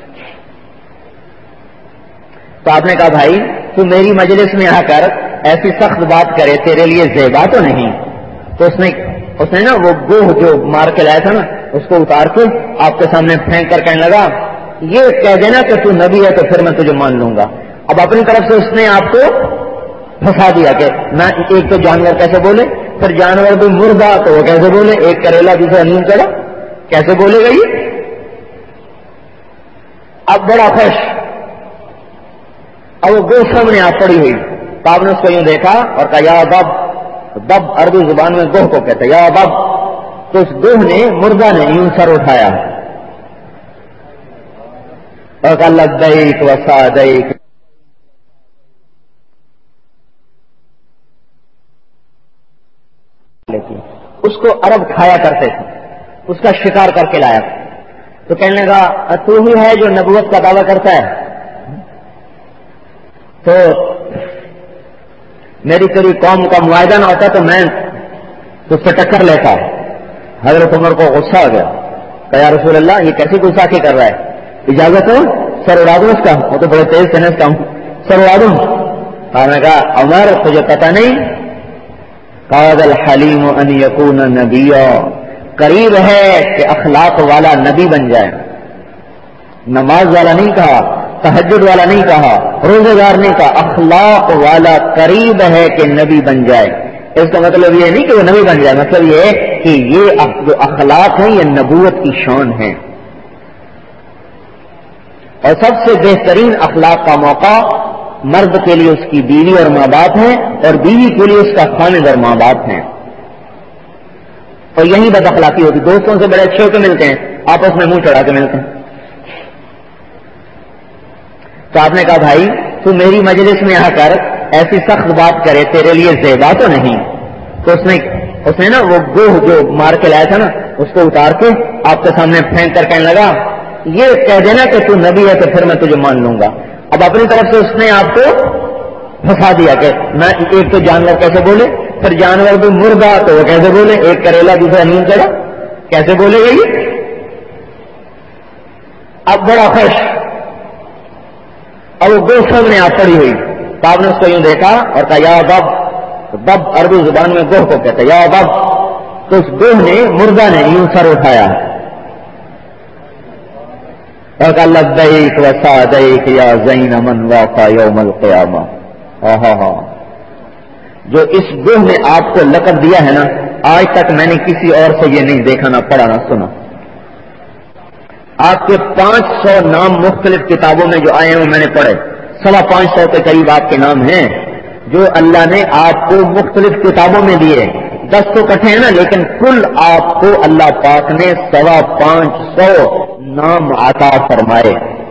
تو آپ نے کہا بھائی تو میری مجلس میں آ کر ایسی سخت بات کرے تیرے لیے زیبا تو نہیں؟ تو اس نے نا وہ گوہ جو مار کے لایا تھا نا اس کو اتار کے آپ کے سامنے پھینک کر کہنے لگا یہ کہہ دینا کہ تو نبی ہے تو پھر میں تجھے مان لوں گا۔ اب اپنی طرف سے اس نے آپ کو پھنسا دیا کہ نہ ایک تو جانور کیسے بولے، پھر جانور بھی مردہ تو وہ کیسے بولے، ایک کریلا دوسرا نیم چڑھا، کیسے بولے گا یہ؟ اب بڑا خوش، اب وہ گو سامنے آپ پڑی ہوئی، تو آپ نے اس کو یوں دیکھا اور کہا یا بب، بب عربی زبان میں گوہ کو کہتے یا بب، تو اس گوہ نے مردہ نے یوں سر اٹھایا اور کہا لبیک و سعدیک۔ اس کو عرب کھایا کرتے تھے، اس کا شکار کر کے لایا، تو کہنے لگا تو ہی ہے جو نبوت کا دعویٰ کرتا ہے، تو میری تیری قوم کا معاہدہ نہ ہوتا تو میں تجھ سے ٹکر لیتا۔ حضرت عمر کو غصہ آ گیا، کہ یا رسول اللہ یہ کیسی گستاخی کر رہا ہے، اجازت ہے سر اڑا دوں اس کا، وہ تو بڑے تیز سمجھتا ہوں، سر اڑا دوں۔ آپ نے کہا عمر تجھے پتہ نہیں، قاد الحلیم ان یکون نبیا، قریب ہے کہ اخلاق والا نبی بن جائے، نماز والا نہیں کہا، تہجد والا نہیں کہا، روزہ دار نہیں کہا، اخلاق والا قریب ہے کہ نبی بن جائے۔ اس کا مطلب یہ نہیں کہ وہ نبی بن جائے، مطلب یہ ہے کہ یہ جو اخلاق ہیں یہ نبوت کی شان ہے، اور سب سے بہترین اخلاق کا موقع مرد کے لیے اس کی بیوی اور ماں باپ ہیں، اور بیوی کے لیے اس کا خاوند اور ماں باپ ہیں، اور یہی بد اخلاقی ہوتی، دوستوں سے بڑے اچھے ہو کے ملتے ہیں، آپس میں منہ چڑھا کے ملتے ہیں۔ تو آپ نے کہا بھائی تو میری مجلس میں آ کر ایسی سخت بات کرے تیرے لیے زیبا تو نہیں؟ تو اس نے نا وہ گوہ جو مار کے لایا تھا نا اس کو اتار کے آپ کے سامنے پھینک کر کہنے لگا یہ کہہ دینا کہ تو نبی ہے تو پھر میں تجھے مان لوں گا۔ اب اپنی طرف سے اس نے آپ کو پھنسا دیا کہ میں ایک تو جانور کیسے بولے، پھر جانور بھی مردہ تو وہ کیسے بولے، ایک کریلا دوسرا نیم چڑھا، کیسے بولے گا یہ؟ اب بڑا خوش، اور وہ گو سامنے آپ پڑی ہوئی، تو آپ نے اس کو یوں دیکھا اور کہا یا بب، بب عربی زبان میں گوہ کو کہتے یا بب، تو اس گوہ نے مردہ نے یوں سر اٹھایا اور کہا لبیک و سعدیک یا زین من واقع یوم القیامہ. جو اس گوہ نے آپ کو لقب دیا ہے نا، آج تک میں نے کسی اور سے یہ نہیں دیکھا، نہ پڑھا نہ سنا. آپ کے 500 نام مختلف کتابوں میں جو آئے ہیں وہ میں نے پڑھے. 550 کے قریب آپ کے نام ہیں جو اللہ نے آپ کو مختلف کتابوں میں دیے. 10 تو کٹھے ہیں نا، لیکن کل آپ کو اللہ پاک نے 550 نام عطا فرمائے.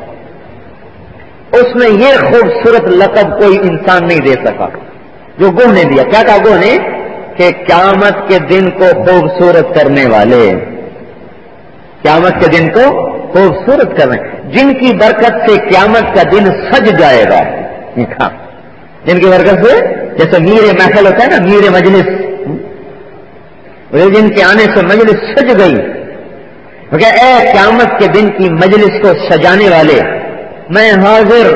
اس میں یہ خوبصورت لقب کوئی انسان نہیں دے سکا جو گوہ نے دیا. کیا کہا گوہ نے؟ کہ قیامت کے دن کو خوبصورت کرنے والے، قیامت کے دن کو خوبصورت کرنے، جن کی برکت سے قیامت کا دن سج جائے گا. جن کی برکت سے، جیسے میر محفل ہوتا ہے نا، میر مجلس، جن کے آنے سے مجلس سج گئی. اے قیامت کے دن کی مجلس کو سجانے والے، میں حاضر.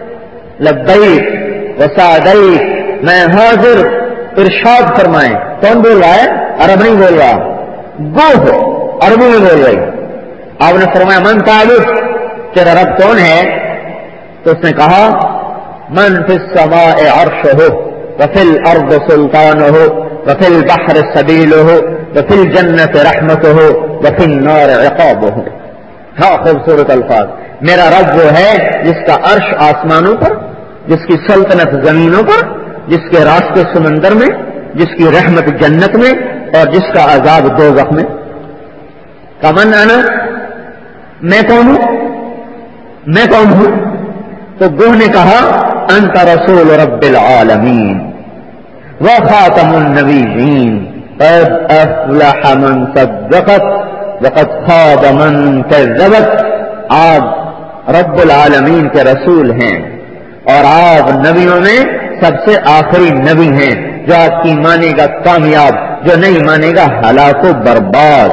لبیک و سعدیک، میں حاضر. ارشاد فرمائیں. کون بول رہا ہے؟ عرب نہیں بول رہا، گوہ عربی میں بول رہی. آپ نے فرمایا من تعبد، تیرا رب کون ہے؟ تو اس نے کہا من فی السماء عرشہ وفی الارض سلطانہ وفی البحر سبیلہ وفی الجنت رحمتہ وفی النار عقابہ. ہاں خوبصورت الفاظ. میرا رب وہ ہے جس کا عرش آسمانوں پر، جس کی سلطنت زمینوں پر، جس کے راستے سمندر میں، جس کی رحمت جنت میں، اور جس کا عذاب دوزخ میں. کمن انا، میں کون ہوں؟ میں کون ہوں؟ تو گوہ نے کہا انت رسول رب العالمین وخاتم النبیین قد افلح من صدقت وقد خاب من کذبت. آپ رب العالمین کے رسول ہیں اور آپ نبیوں میں سب سے آخری نبی ہیں. جو آپ کی مانے گا کامیاب، جو نہیں مانے گا ہلاک و برباد.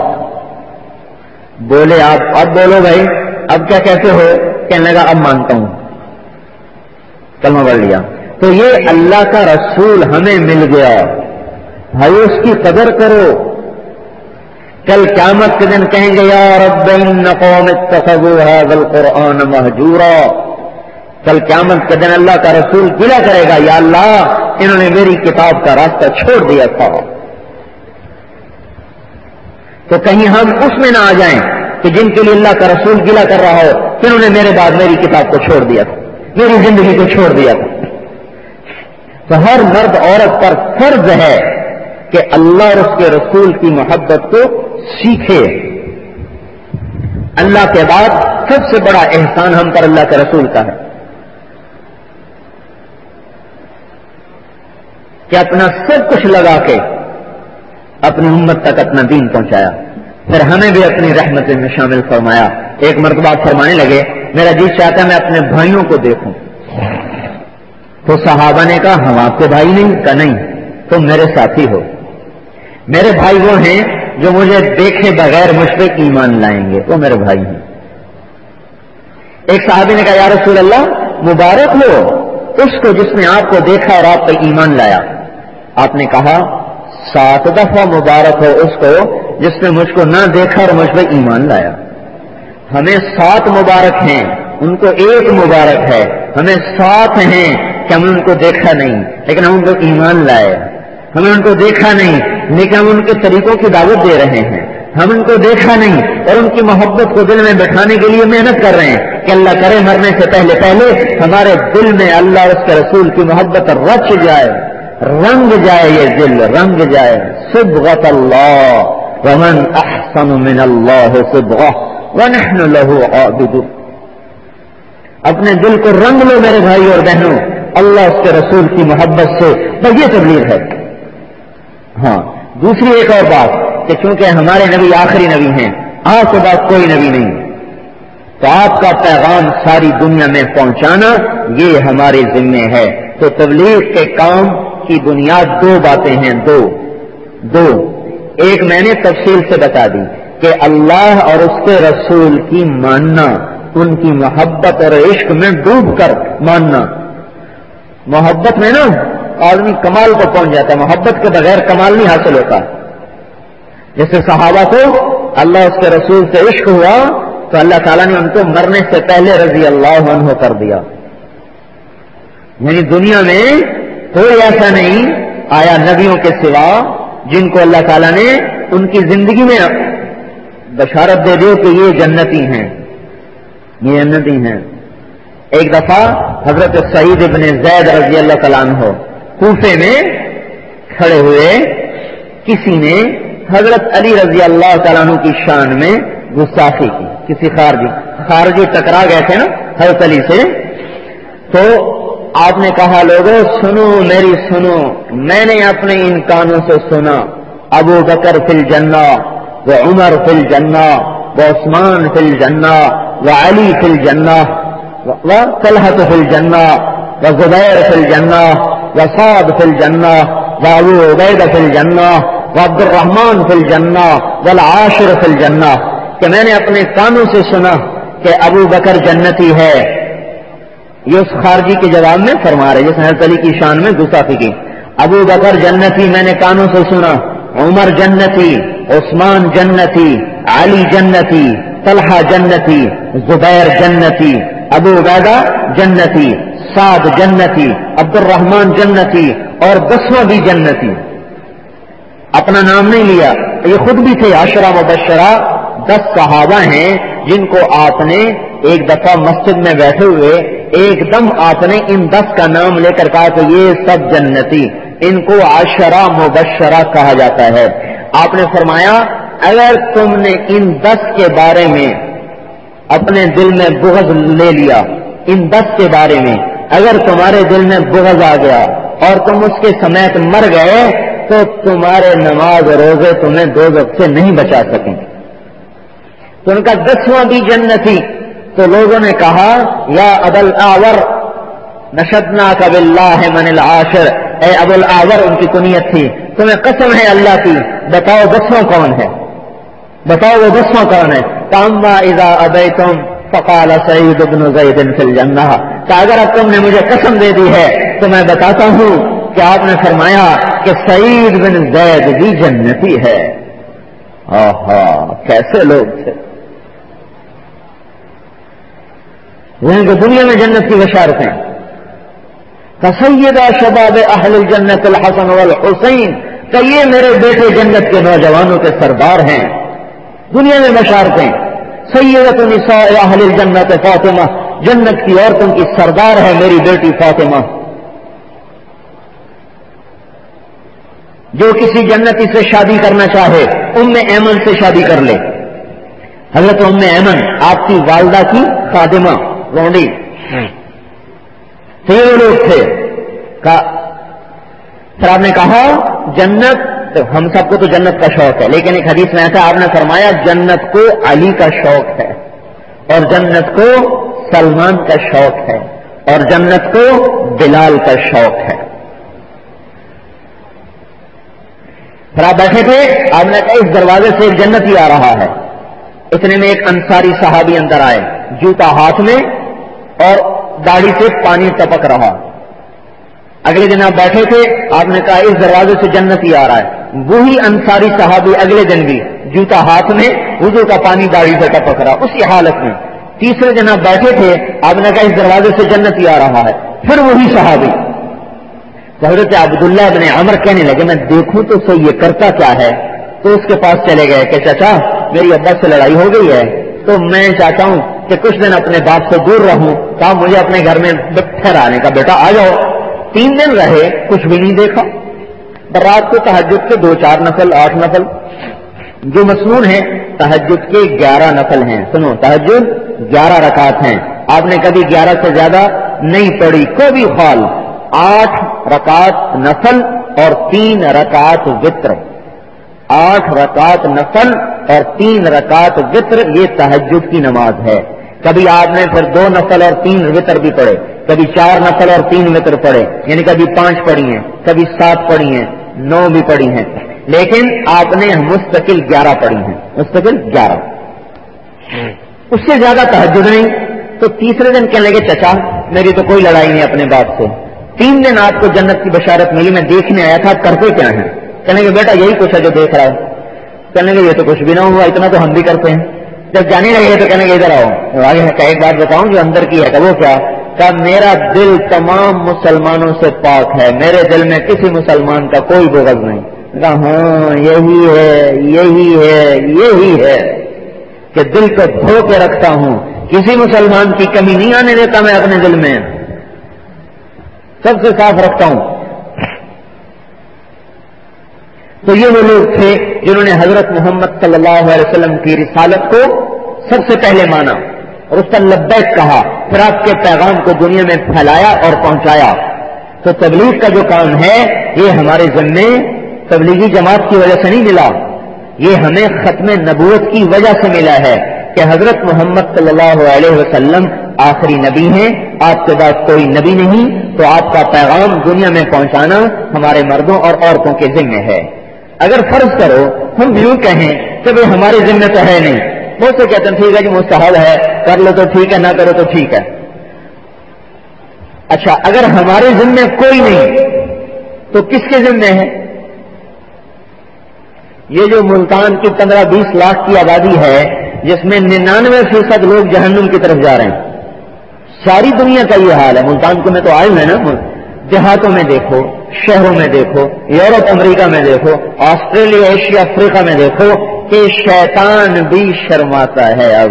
بولے آپ اب بولو بھائی، اب کیا کہتے ہو؟ کہنے لگا اب مانتا ہوں، کلمہ پڑھ لیا. تو یہ اللہ کا رسول ہمیں مل گیا بھائی، اس کی قدر کرو. کل قیامت کے دن کہیں گے یا رب ان قوم اتخذوا هذا القرآن مہجورا. کل قیامت کے دن اللہ کا رسول گلہ کرے گا یا اللہ انہوں نے میری کتاب کا راستہ چھوڑ دیا تھا. تو کہیں ہم اس میں نہ آ جائیں کہ جن کے لیے اللہ کا رسول گلہ کر رہا ہو کہ انہوں نے میرے بعد میری کتاب کو چھوڑ دیا تھا، میری زندگی کو چھوڑ دیا تھا. تو ہر مرد عورت پر فرض ہے کہ اللہ اور اس کے رسول کی محبت کو سیکھے. اللہ کے بعد سب سے بڑا احسان ہم پر اللہ کے رسول کا ہے کہ اپنا سب کچھ لگا کے اپنی امت تک اپنا دین پہنچایا، پھر ہمیں بھی اپنی رحمت میں شامل فرمایا. ایک مرتبہ فرمانے لگے میرا جی چاہتا میں اپنے بھائیوں کو دیکھوں. تو صحابہ نے کہا ہم آپ کے بھائی نہیں؟ کہا نہیں، تم میرے ساتھی ہو. میرے بھائی وہ ہیں جو مجھے دیکھے بغیر مجھ پہ ایمان لائیں گے، وہ میرے بھائی ہیں. ایک صحابی نے کہا یا رسول اللہ مبارک ہو اس کو جس نے آپ کو دیکھا اور آپ پہ ایمان لایا. آپ نے کہا 7 دفعہ مبارک ہو اس کو جس نے مجھ کو نہ دیکھا اور مجھ پہ ایمان لایا. ہمیں 7 مبارک ہیں، ان کو 1 مبارک ہے. ہمیں 7 ہیں کہ ہم ان کو دیکھا نہیں لیکن ہم ان کو ایمان لائے. ہمیں ان کو دیکھا نہیں لیکن ہم ان کے طریقوں کی دعوت دے رہے ہیں. ہم ان کو دیکھا نہیں اور ان کی محبت کو دل میں بٹھانے کے لیے محنت کر رہے ہیں کہ اللہ کرے مرنے سے پہلے ہمارے دل میں اللہ اور اس کے رسول کی محبت رچ جائے، رنگ جائے، یہ دل رنگ جائے. صبغۃ اللہ ومن احسن من اللہ صبغہ ونحن له عابدون. اپنے دل کو رنگ لو میرے بھائی اور بہنوں اللہ اس کے رسول کی محبت سے. بس یہ تبلیغ ہے. ہاں دوسری ایک اور بات کہ چونکہ ہمارے نبی آخری نبی ہیں، آپ کے بعد کوئی نبی نہیں، تو آپ کا پیغام ساری دنیا میں پہنچانا یہ ہمارے ذمہ ہے. تو تبلیغ کے کام کی بنیاد 2 باتیں ہیں. دو ایک میں نے تفصیل سے بتا دی کہ اللہ اور اس کے رسول کی ماننا، ان کی محبت اور عشق میں ڈوب کر ماننا. محبت میں نا آدمی کمال کو پہنچ جاتا ہے، محبت کے بغیر کمال نہیں حاصل ہوتا. جیسے صحابہ کو اللہ اس کے رسول سے عشق ہوا تو اللہ تعالیٰ نے ان کو مرنے سے پہلے رضی اللہ عنہ کر دیا. یعنی دنیا میں کوئی ایسا نہیں آیا نبیوں کے سوا جن کو اللہ تعالیٰ نے ان کی زندگی میں بشارت دے دی کہ یہ جنتی ہیں، یہ جنتی ہیں. ایک دفعہ حضرت سعید ابن زید رضی اللہ تعالیٰ عنہ کوفے میں کھڑے ہوئے، کسی نے حضرت علی رضی اللہ تعالیٰ عنہ کی شان میں گستاخی کی. کسی خارجی ٹکرا گئے تھے نا حضرت علی سے، تو آپ نے کہا لوگوں سنو میری سنو، میں نے اپنے ان کانوں سے سنا ابو بکر فی الجنہ و عمر فی الجنہ و عثمان فی الجنہ و علی فی الجنہ و طلحہ فی الجنہ و زبیر فی الجنہ و سعد فی الجنہ و ابو عبیدہ فی الجنہ و عبد الرحمن فی الجنہ والعاشر فی الجنہ، کہ میں نے اپنے کانوں سے سنا کہ ابو بکر جنتی ہے. یہ اس خارجی کے جواب میں فرما رہے جس نے حضرت علی کی شان میں گستاخی کی. ابو بکر جنتی میں نے کانوں سے سنا، عمر جنتی، عثمان جنتی، علی جنتی، طلحہ جنتی، زبیر جنتی، ابو عبیدہ جنتی، سعد جنتی، عبد الرحمن جنتی اور 10واں بھی جنتی. اپنا نام نہیں لیا، یہ خود بھی تھے عشرہ مبشرہ. 10 صحابہ ہیں جن کو آپ نے ایک دفعہ مسجد میں بیٹھے ہوئے ایک دم آپ نے ان 10 کا نام لے کر کہا کہ یہ سب جنتی، ان کو عشرہ مبشرہ کہا جاتا ہے. آپ نے فرمایا اگر تم نے ان 10 کے بارے میں اپنے دل میں بغض لے لیا، ان 10 کے بارے میں اگر تمہارے دل میں بغض آ گیا اور تم اس کے سمیت مر گئے تو تمہارے نماز روزے تمہیں دوزخ سے نہیں بچا سکیں. تو ان کا 10واں بھی جنتی. تو لوگوں نے کہا یا ابو الاعور نشدناک باللہ من العاشر، اے ابو الاعور ان کی کنیت تھی، تمہیں قسم ہے اللہ کی بتاؤ 10واں کون ہے، بتاؤ وہ 10واں کون ہے. فاما اذا ابیتم فقال سعید بن زید فی الجنہ، کہ اگر اب تم نے مجھے قسم دے دی ہے تو میں بتاتا ہوں کہ آپ نے فرمایا کہ سعید بن زید بھی جنتی ہے. آہا کیسے لوگ تھے، جن کو دنیا میں جنت کی بشارتیں. فسیدہ شباب اہل الجنت الحسن والحسین، کہ یہ میرے بیٹے جنت کے نوجوانوں کے سردار ہیں. دنیا میں بشارتیں. سیدۃ نساء اہل الجنت فاطمہ، جنت کی عورتوں کی سردار ہے میری بیٹی فاطمہ. جو کسی جنتی سے شادی کرنا چاہے ام ایمن سے شادی کر لے. حضرت ام ایمن آپ کی والدہ کی خادمہ رونڈی، تو یہ لوگ تھے. پھر آپ نے کہا جنت، تو ہم سب کو تو جنت کا شوق ہے، لیکن ایک حدیث میں ایسا آپ نے فرمایا جنت کو علی کا شوق ہے اور جنت کو سلمان کا شوق ہے اور جنت کو بلال کا شوق ہے. پھر آپ بیٹھے تھے، آپ نے کہا اس دروازے سے ایک جنتی آ رہا ہے. اتنے میں ایک انصاری صحابی اندر آئے، جوتا ہاتھ میں اور داڑھی سے پانی ٹپک رہا. اگلے دن آپ بیٹھے تھے، آپ نے کہا اس دروازے سے جنتی آ رہا ہے. وہی انصاری صحابی اگلے دن بھی جوتا ہاتھ میں، وضو کا پانی داڑھی سے ٹپک رہا اسی حالت میں. تیسرے دن آپ بیٹھے تھے، آپ نے کہا اس دروازے سے جنتی آ رہا ہے. پھر وہی صحابی حضرت عبداللہ بن عمر کہنے لگے میں دیکھوں تو صحیح یہ کرتا کیا ہے. تو اس کے پاس چلے گئے کہ چچا میری ابا سے لڑائی ہو گئی ہے تو میں چاہتا ہوں کہ کچھ دن اپنے باپ سے دور رہوں، کہا مجھے اپنے گھر میں ٹھہرانے کا. بیٹا آ جاؤ. 3 دن رہے، کچھ بھی نہیں دیکھا. رات کو تہجد کے 2-4 نفل، 8 نفل جو مسنون ہیں. تہجد کے 11 نفل ہیں. سنو، تہجد 11 رکعت ہیں. آپ نے کبھی 11 سے زیادہ نہیں پڑھی کوئی بھی خال. 8 رکعت نفل اور 3 رکعت وتر. 8 رکعت نفل اور 3 رکعت وتر، یہ تہجد کی نماز ہے. کبھی آپ نے پھر 2 نفل اور 3 وتر بھی پڑھے، کبھی 4 نفل اور 3 وتر پڑھے، یعنی کبھی 5 پڑھی ہیں، کبھی 7 پڑھی ہیں، 9 بھی پڑھی ہیں، لیکن آپ نے مستقل 11 پڑھی ہیں. مستقل 11، اس سے زیادہ تہجد نہیں. تو تیسرے دن کہنے لگے چچا میری تو کوئی لڑائی نہیں اپنے باپ سے. 3 دن آپ کو جنت کی بشارت ملی، میں دیکھنے آیا تھا کرتے کیا ہیں. کہنے کہ بیٹا یہی کچھ ہے جو دیکھ رہا ہے. کہنے کہ یہ تو کچھ بھی نہ ہوا، اتنا تو ہم بھی کرتے ہیں. جب جانے لگے تو کہنے کہ ادھر آؤ، آگے ایک بات بتاؤں جو اندر کی ہے کہ وہ کیا کہ میرا دل تمام مسلمانوں سے پاک ہے، میرے دل میں کسی مسلمان کا کوئی بغض نہیں۔ کہا ہاں یہی ہے کہ دل کو دھو کے رکھتا ہوں، کسی مسلمان کی کمی نہیں آنے دیتا میں اپنے دل میں، سب سے صاف رکھتا ہوں۔ تو یہ وہ لوگ تھے جنہوں نے حضرت محمد صلی اللہ علیہ وسلم کی رسالت کو سب سے پہلے مانا اور اس پر لبیک کہا، پھر آپ کے پیغام کو دنیا میں پھیلایا اور پہنچایا۔ تو تبلیغ کا جو کام ہے یہ ہمارے ذمے تبلیغی جماعت کی وجہ سے نہیں ملا، یہ ہمیں ختم نبوت کی وجہ سے ملا ہے کہ حضرت محمد صلی اللہ علیہ وسلم آخری نبی ہیں، آپ کے بعد کوئی نبی نہیں، تو آپ کا پیغام دنیا میں پہنچانا ہمارے مردوں اور عورتوں کے ذمے ہے۔ اگر فرض کرو ہم یوں کہیں کہ بھائی ہمارے ذمے تو ہے نہیں، بہت سے کہتے ہیں ٹھیک ہے جی مستحب ہے، کر لو تو ٹھیک ہے، نہ کرو تو ٹھیک ہے۔ اچھا اگر ہمارے ذمے کوئی نہیں تو کس کے ذمے ہے؟ یہ جو ملتان کی 15-20 لاکھ کی آبادی ہے جس میں 99% لوگ جہنم کی طرف جا رہے ہیں، ساری دنیا کا یہ حال ہے۔ ملتان کو میں تو آئے ہیں نا، دیہاتوں میں دیکھو، شہروں میں دیکھو، یورپ امریکہ میں دیکھو، آسٹریلیا ایشیا افریقہ میں دیکھو کہ شیطان بھی شرماتا ہے۔ اب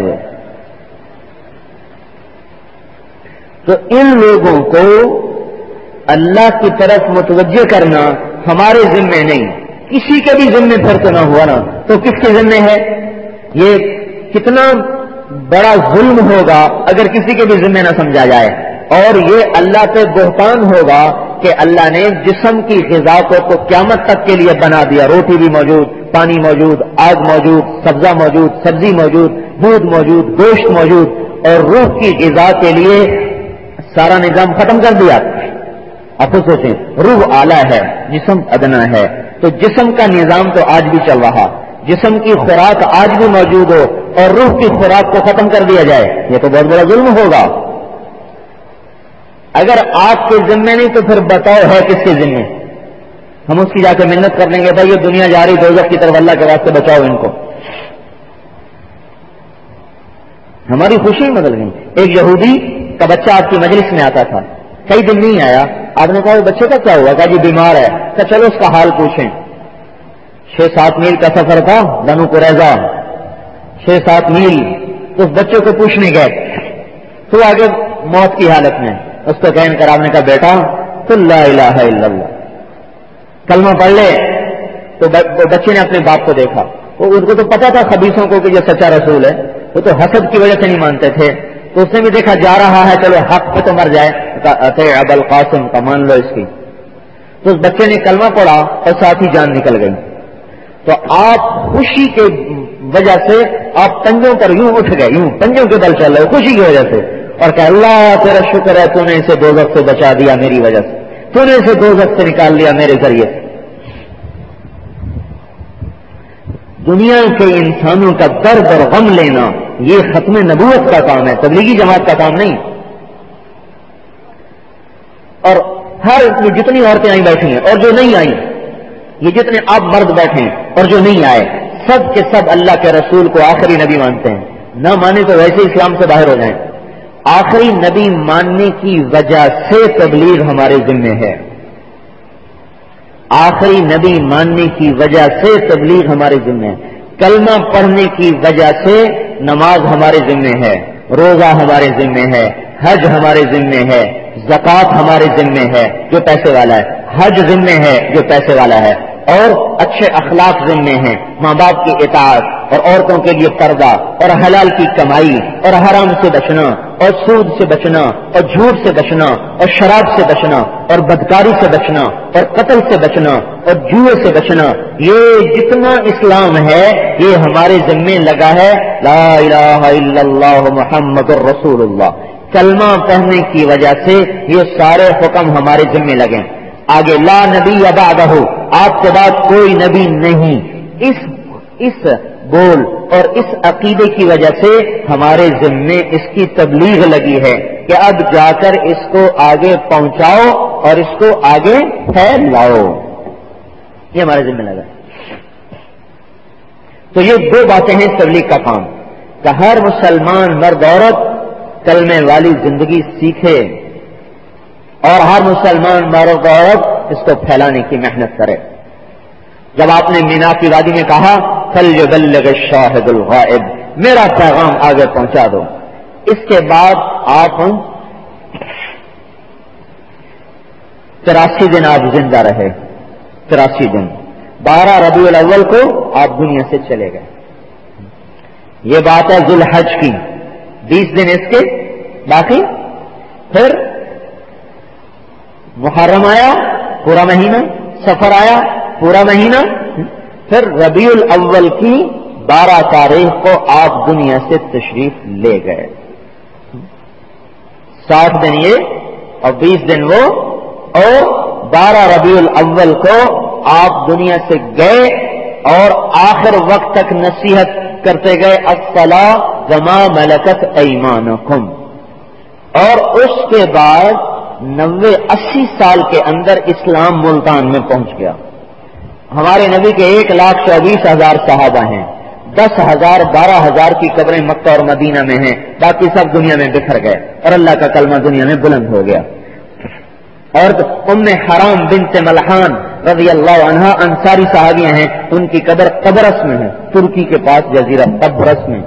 تو ان لوگوں کو اللہ کی طرف متوجہ کرنا ہمارے ذمے نہیں، کسی کے بھی ذمے پھر تو نہ ہوا نا، تو کس کے ذمے ہے؟ یہ کتنا بڑا ظلم ہوگا اگر کسی کے بھی ذمے نہ سمجھا جائے، اور یہ اللہ پہ بہتان ہوگا کہ اللہ نے جسم کی غذا کو قیامت تک کے لیے بنا دیا، روٹی بھی موجود، پانی موجود، آگ موجود، سبزہ موجود، سبزی موجود، دودھ موجود، گوشت موجود، اور روح کی غذا کے لیے سارا نظام ختم کر دیا۔ آپ خود سوچیں، روح اعلیٰ ہے، جسم ادنا ہے، تو جسم کا نظام تو آج بھی چل رہا، جسم کی خوراک آج بھی موجود ہو اور روح کی خوراک کو ختم کر دیا جائے، یہ تو بہت بڑا ظلم ہوگا۔ اگر آپ کے ذمے نہیں تو پھر بتاؤ ہے کس کے ذمے؟ ہم اس کی جا کے محنت کر لیں گے بھائی یہ دنیا جا رہی دوزخ کی طرف، اللہ کے واسطے بچاؤ ان کو، ہماری خوشی بدل گئی۔ ایک یہودی کا بچہ آپ کی مجلس میں آتا تھا، کئی دن نہیں آیا، آپ نے کہا بچے کا کیا ہوا؟ کہا جی بیمار ہے۔ کہ چلو اس کا حال پوچھیں۔ 6-7 میل کا سفر تھا، بنو قریظہ، 6-7 میل، اس بچے کو پوچھنے گئے تو آگے موت کی حالت میں اس کو کہنے کر آپ نے کہا بیٹا تو لا الہ الا اللہ کلمہ پڑھ لے۔ تو بچے نے اپنے باپ کو دیکھا، ان کو تو پتا تھا خبیثوں کو کہ یہ سچا رسول ہے، وہ تو حسد کی وجہ سے نہیں مانتے تھے، تو اس نے بھی دیکھا جا رہا ہے چلو حق پہ تو مر جائے، ابو القاسم کا مان لو اس کی۔ تو اس بچے نے کلمہ پڑھا اور ساتھ ہی جان نکل گئی۔ تو آپ خوشی کے وجہ سے آپ پنجوں پر یوں اٹھ گئے، یوں پنجوں کے بل چل رہے خوشی کی وجہ سے، اور کہ اللہ تیرا شکر ہے تو نے اسے دوزخ سے بچا دیا میری وجہ سے، تو نے اسے دوزخ سے نکال لیا میرے ذریعے سے۔ دنیا کے انسانوں کا درد اور غم لینا یہ ختم نبوت کا کام ہے، تبلیغی جماعت کا کام نہیں۔ اور ہر جتنی عورتیں آئی بیٹھی ہیں اور جو نہیں آئیں، یہ جتنے آپ مرد بیٹھے ہیں اور جو نہیں آئے، سب کے سب اللہ کے رسول کو آخری نبی مانتے ہیں، نہ مانے تو ویسے اسلام سے باہر ہو جائیں۔ آخری نبی ماننے کی وجہ سے تبلیغ ہمارے ذمے ہے، آخری نبی ماننے کی وجہ سے تبلیغ ہمارے ذمے ہے، کلمہ پڑھنے کی وجہ سے نماز ہمارے ذمے ہے، روزہ ہمارے ذمے ہے، حج ہمارے ذمے ہے، زکوٰۃ ہمارے ذمے ہے جو پیسے والا ہے، حج ذمے ہے جو پیسے والا ہے، اور اچھے اخلاق ذمے ہیں، ماں باپ کی اطاعت، اور عورتوں کے لیے پردہ، اور حلال کی کمائی، اور حرام سے بچنا، اور سود سے بچنا، اور جھوٹ سے بچنا، اور شراب سے بچنا، اور بدکاری سے بچنا، اور قتل سے بچنا، اور جوئے سے بچنا، یہ جتنا اسلام ہے یہ ہمارے ذمے لگا ہے۔ لا الہ الا اللہ محمد الرسول اللہ، کلمہ پڑھنے کی وجہ سے یہ سارے حکم ہمارے ذمے لگے۔ آگے لا نبی بعدہ، آپ کے بعد کوئی نبی نہیں، اس بول اور اس عقیدے کی وجہ سے ہمارے ذمے اس کی تبلیغ لگی ہے کہ اب جا کر اس کو آگے پہنچاؤ اور اس کو آگے پھیلاؤ، یہ ہمارے ذمے لگا۔ تو یہ دو باتیں ہیں تبلیغ کا کام، کہ ہر مسلمان مرد عورت کلمے والی زندگی سیکھے اور ہر مسلمان مرد عورت اس کو پھیلانے کی محنت کرے. جب آپ نے مینا کی وادی میں کہا فَلْيُبَلِّغِ الشَّاهِدُ الْغَائِبُ، میرا پیغام آگے پہنچا دو، اس کے بعد آپ 83 دن آپ زندہ رہے. 83 دن 12 ربیع الاول کو آپ دنیا سے چلے گئے. یہ بات ہے ذوالحج کی. 20 دن اس کے باقی، پھر محرم آیا پورا مہینہ، سفر آیا پورا مہینہ، پھر ربیع الاول کی 12 تاریخ کو آپ دنیا سے تشریف لے گئے. 60 دن یہ اور 20 دن وہ، اور 12 ربیع الاول کو آپ دنیا سے گئے اور آخر وقت تک نصیحت کرتے گئے الصلاۃ وما ملکت ایمانکم. اور اس کے بعد 90-80 سال کے اندر اسلام ملتان میں پہنچ گیا. ہمارے نبی کے 1,24,000 صحابہ ہیں، 10,000 12,000 کی قبریں مکہ اور مدینہ میں ہیں، باقی سب دنیا میں بکھر گئے اور اللہ کا کلمہ دنیا میں بلند ہو گیا. اور ام حرام بنت ملحان رضی اللہ عنہا انصاری صحابیہ ہیں، ان کی قبر قبرص میں ہے، ترکی کے پاس جزیرہ قبرص میں.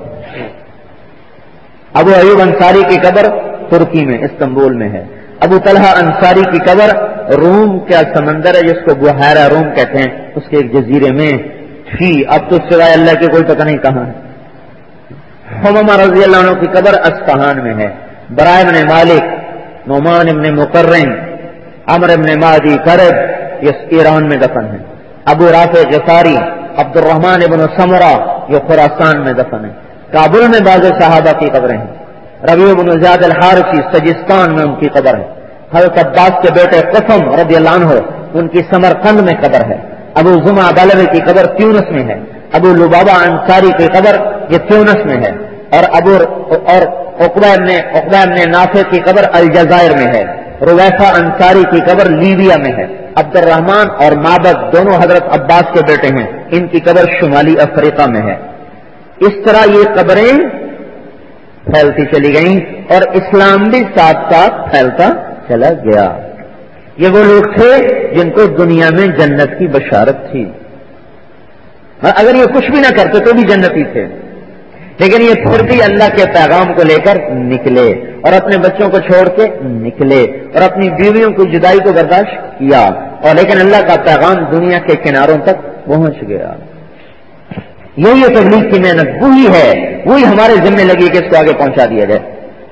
ابو ایوب انصاری کی قبر ترکی میں استنبول میں ہے. ابو طلحہ انصاری کی قبر روم کا سمندر ہے جس کو بحیرہ روم کہتے ہیں، اس کے ایک جزیرے میں تھی. اب تو سوائے اللہ کے کوئی پتہ نہیں کہاں ہے. حمامہ رضی اللہ عنہ کی قبر اصفہان میں ہے. برائے بن مالک، نعمان بن مقرن، عمر بن مادی کرب یہ ایران میں دفن ہے. ابو رافع غفاری، عبد الرحمن بن سمرہ یہ خراسان میں دفن ہے. کابل میں بعض صحابہ کی قبریں ہیں. ربیع بن زیاد الحارثی سجستان میں ان کی قبر ہے. حضرت عباس کے بیٹے قسم رضی اللہ عنہ ان کی سمرقند میں قبر ہے. ابو زمع بلوی کی قبر تیونس میں ہے. ابو لبابہ انصاری کی قبر یہ تیونس میں ہے. اور عقبہ ابن نافع کی قبر الجزائر میں ہے. رویفہ انصاری کی قبر لیبیا میں ہے. عبد الرحمن اور معبد دونوں حضرت عباس کے بیٹے ہیں، ان کی قبر شمالی افریقہ میں ہے. اس طرح یہ قبریں پھیلتی چلی گئیں اور اسلام بھی ساتھ ساتھ پھیلتا چلا گیا. یہ وہ لوگ تھے جن کو دنیا میں جنت کی بشارت تھی. اگر یہ کچھ بھی نہ کرتے تو بھی جنتی تھے، لیکن یہ پھر بھی اللہ کے پیغام کو لے کر نکلے اور اپنے بچوں کو چھوڑ کے نکلے اور اپنی بیویوں کی جدائی کو برداشت کیا، اور لیکن اللہ کا پیغام دنیا کے کناروں تک پہنچ گیا. یہی تبلیغ کی محنت وہی ہے، وہی ہمارے ذمہ لگی کہ اس کو آگے پہنچا دیا جائے.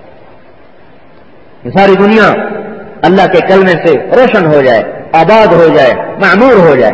یہ ساری دنیا اللہ کے کلمے سے روشن ہو جائے، آباد ہو جائے، معمور ہو جائے.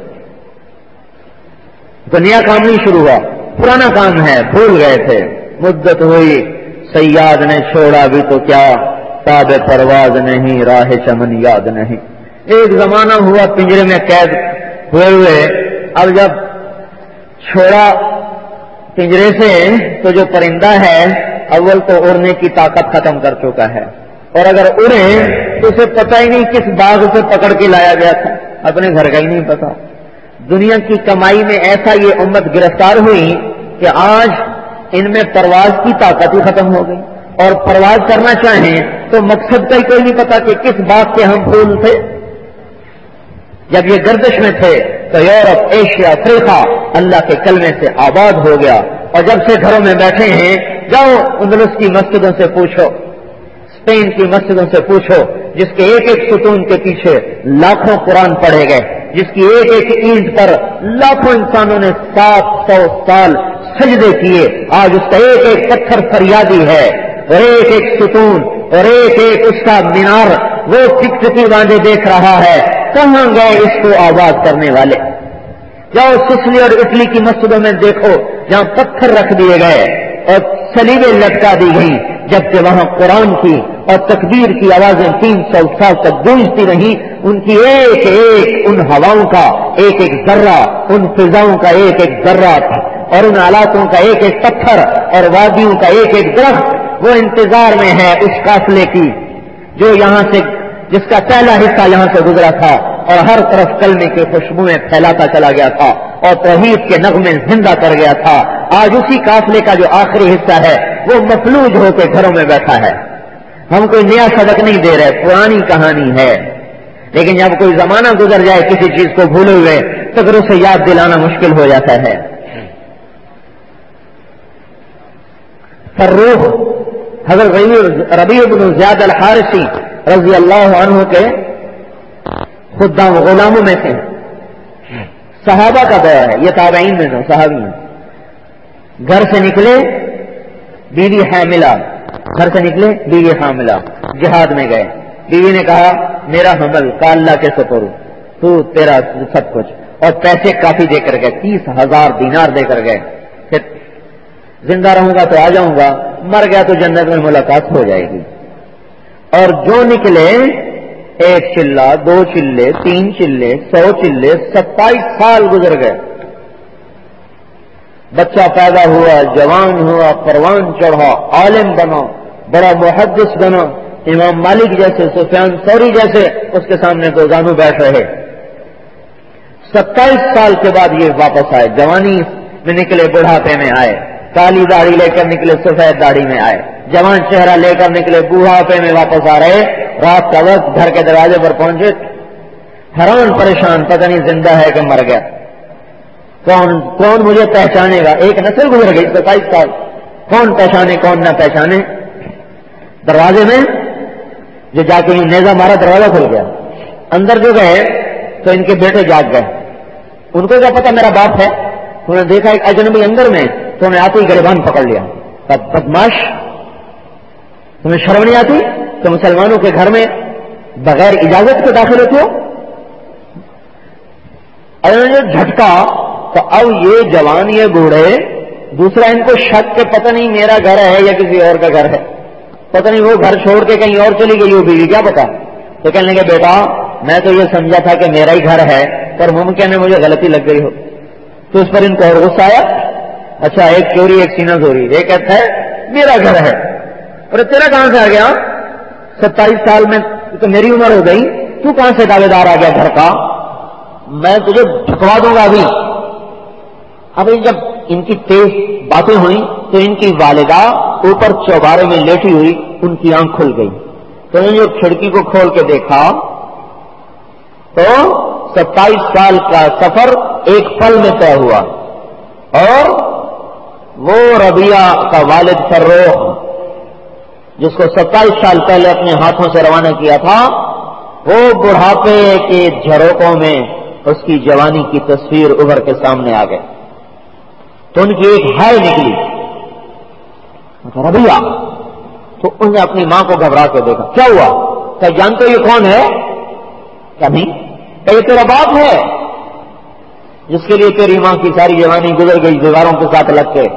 تو نیا کام نہیں شروع ہوا، پرانا کام ہے، بھول گئے تھے. مدت ہوئی صیاد نے چھوڑا بھی تو کیا، تاب پرواز نہیں راہ چمن یاد نہیں. ایک زمانہ ہوا پنجرے میں قید ہوئے، اب جب چھوڑا پنجرے سے تو جو پرندہ ہے اول تو اڑنے کی طاقت ختم کر چکا ہے، اور اگر اڑے تو اسے پتہ ہی نہیں کس باغ سے پکڑ کے لایا گیا تھا، اپنے گھر کا ہی نہیں پتا. دنیا کی کمائی میں ایسا یہ امت گرفتار ہوئی کہ آج ان میں پرواز کی طاقت ہی ختم ہو گئی، اور پرواز کرنا چاہیں تو مقصد کا ہی کوئی نہیں پتا کہ کس باغ کے ہم پھول تھے. جب یہ گردش میں تھے تو یورپ، ایشیا، افریقہ اللہ کے کلمے سے آباد ہو گیا، اور جب سے گھروں میں بیٹھے ہیں، جاؤ اندلس کی مسجدوں سے پوچھو، اسپین کی مسجدوں سے پوچھو، جس کے ایک ایک ستون کے پیچھے لاکھوں قرآن پڑھے گئے، جس کی ایک ایک اینٹ پر لاکھوں انسانوں نے 700 سال سجدے کیے، آج اس کا ایک ایک پتھر فریادی ہے، اور ایک ایک ستون اور ایک ایک اس کا مینار وہ ٹکٹکی باندھے دیکھ رہا ہے. کہاں گئے اس کو آباد کرنے والے؟ جاؤ سسلی اور اٹلی کی مسجدوں میں دیکھو جہاں پتھر رکھ دیے گئے اور صلیبیں لٹکا دی گئیں، جبکہ وہاں قرآن کی اور تکبیر کی آوازیں 300 سال تک گونجتی رہیں. ان کی ایک ایک ان ہواؤں کا ایک ایک ذرہ، ان فضاؤں کا ایک ایک ذرہ تھا، اور ان آلاتوں کا ایک ایک پتھر اور وادیوں کا ایک ایک درخت وہ انتظار میں ہے اس قافلے کی جو یہاں سے، جس کا پہلا حصہ یہاں سے گزرا تھا اور ہر طرف کلمے کی خوشبوئیں پھیلاتا چلا گیا تھا. اور توحید کے نغمے زندہ کر گیا تھا. آج اسی قافلے کا جو آخری حصہ ہے وہ مفلوج ہو کے گھروں میں بیٹھا ہے. ہم کوئی نیا سبق نہیں دے رہے، پرانی کہانی ہے، لیکن جب کوئی زمانہ گزر جائے کسی چیز کو بھولے ہوئے تو پھر اسے یاد دلانا مشکل ہو جاتا ہے. فروخ حضرت ربیع بن زیاد الحارثی رضی اللہ عنہ کے خدام غلاموں میں سے، صحابہ کا دور ہے، یہ تابعین میں سے صحابی ہیں. گھر سے نکلے بیوی حاملہ، گھر سے نکلے بیوی حاملہ، جہاد میں گئے. بیوی نے کہا میرا حمل کا اللہ کے سپرد، تو تیرا سب کچھ، اور پیسے کافی دے کر گئے، 30,000 دینار دے کر گئے. پھر زندہ رہوں گا تو آ جاؤں گا، مر گیا تو جنت میں ملاقات ہو جائے گی. اور جو نکلے 1 چلہ 2 چلے 3 چلے 100 چلے، 27 سال گزر گئے. بچہ پیدا ہوا، جوان ہوا، پروان چڑھا، عالم بنا، بڑا محدث بنا، امام مالک جیسے، سفیان ثوری جیسے اس کے سامنے دو زانو بیٹھ رہے. 27 سال کے بعد یہ واپس آئے، جوانی میں نکلے، بڑھاپے میں آئے، کالی داڑھی لے کر نکلے، سفید داڑھی میں آئے، جوان چہرہ لے کر نکلے، بوڑھاپے میں واپس آ رہے. رات کا وقت گھر کے دروازے پر پہنچے، حیران پریشان، پتہ نہیں زندہ ہے کہ مر گیا، کون مجھے پہچانے گا. ایک نسل گزر گئی، 27 سال، کون پہچانے کون نہ پہچانے. دروازے میں جو جا کے نیزہ مارا، دروازہ کھل گیا. اندر جو گئے تو ان کے بیٹے جاگ گئے. ان کو کیا پتا میرا باپ ہے. انہوں نے دیکھا ایک اجنبی اندر میں، تو انہیں آتے ہی گریبان پکڑ لیا. تب بدماش، تمہیں شرم نہیں آتی تو مسلمانوں کے گھر میں بغیر اجازت کے داخل ہوتے ہو. اور جو جھٹکا، تو اب یہ جوان یہ بوڑھے، دوسرا ان کو شک کہ پتہ نہیں میرا گھر ہے یا کسی اور کا گھر ہے، پتہ نہیں وہ گھر چھوڑ کے کہیں اور چلی گئی ہو بیوی، کیا پتا. تو کہنے لگے بیٹا میں تو یہ سمجھا تھا کہ میرا ہی گھر ہے، پر ممکن ہے مجھے غلطی لگ گئی ہو. تو اس پر ان کو اور غصہ آیا. اچھا ایک چوری ایک سینہ چوری، ایک کہتا ہے میرا گھر ہے، اور تیرا کہاں سے آ گیا؟ 27 سال میں تو میری عمر ہو گئی، تو کہاں سے دعوے دار آ گیا گھر کا؟ میں تجھے ٹھکوا دوں گا ابھی. ابھی جب ان کی تیز باتیں ہوئیں تو ان کی والدہ اوپر چوبارے میں لیٹی ہوئی، ان کی آنکھ کھل گئی. تو انہوں نے جو کھڑکی کو کھول کے دیکھا تو 27 سال کا سفر ایک پل میں طے ہوا. اور وہ ربیہ کا والد فروخ، جس کو 27 سال پہلے اپنے ہاتھوں سے روانہ کیا تھا، وہ بڑھاپے کے جھروکوں میں اس کی جوانی کی تصویر ابھر کے سامنے آ گئے. تو ان کی ایک ہائے نکلی ربیہ. تو انہوں نے اپنی ماں کو گھبرا کے دیکھا. کیا ہوا؟ کیا جانتے ہو یہ کون ہے؟ کیا نہیں؟ کہ یہ تیرا باپ ہے جس کے لیے تیری ماں کی ساری جوانی گزر گئی دیواروں کے ساتھ لگ کے.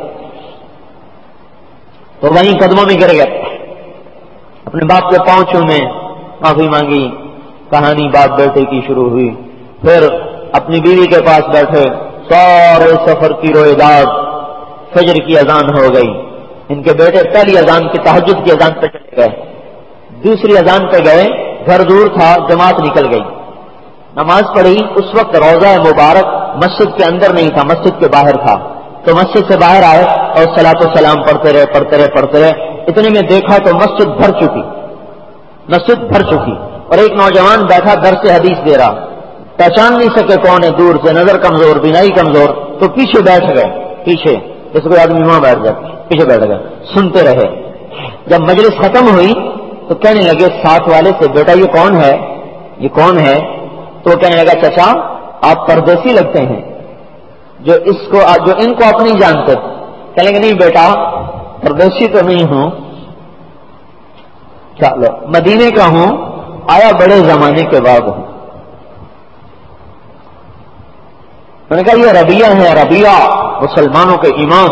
تو وہیں قدموں میں گر گئے، اپنے باپ کے پاؤں چھونے، معافی مانگی. کہانی باپ بیٹے کی شروع ہوئی. پھر اپنی بیوی کے پاس بیٹھے، سارے سفر کی رویداد. فجر کی اذان ہو گئی. ان کے بیٹے پہلی اذان کی تہجد کی اذان پہ چلے گئے، دوسری اذان پہ گئے. گھر دور تھا، جماعت نکل گئی، نماز پڑھی. اس وقت روضہ مبارک مسجد کے اندر نہیں تھا، مسجد کے باہر تھا. تو مسجد سے باہر آئے اور صلاۃ و سلام پڑھتے رہے. اتنے میں دیکھا تو مسجد بھر چکی. اور ایک نوجوان بیٹھا درس حدیث دے رہا. پہچان نہیں سکے کون ہے، دور سے، نظر کمزور، بینائی کمزور. تو پیچھے بیٹھ گئے. پیچھے جیسے کوئی آدمی وہاں بیٹھ جائے، پیچھے بیٹھ گئے، سنتے رہے. جب مجلس ختم ہوئی تو کہنے لگے ساتھ والے سے، بیٹا یہ کون ہے؟ تو وہ کہنے لگا چچا آپ پردیسی لگتے ہیں، جو ان کو اپنی جانتے. کہنے لگے نہیں بیٹا پردیسی تو نہیں ہوں، چلو مدینے کا ہوں، آیا بڑے زمانے کے بعد ہوں. میں نے کہا یہ ربیہ ہے، ربیہ مسلمانوں کے امام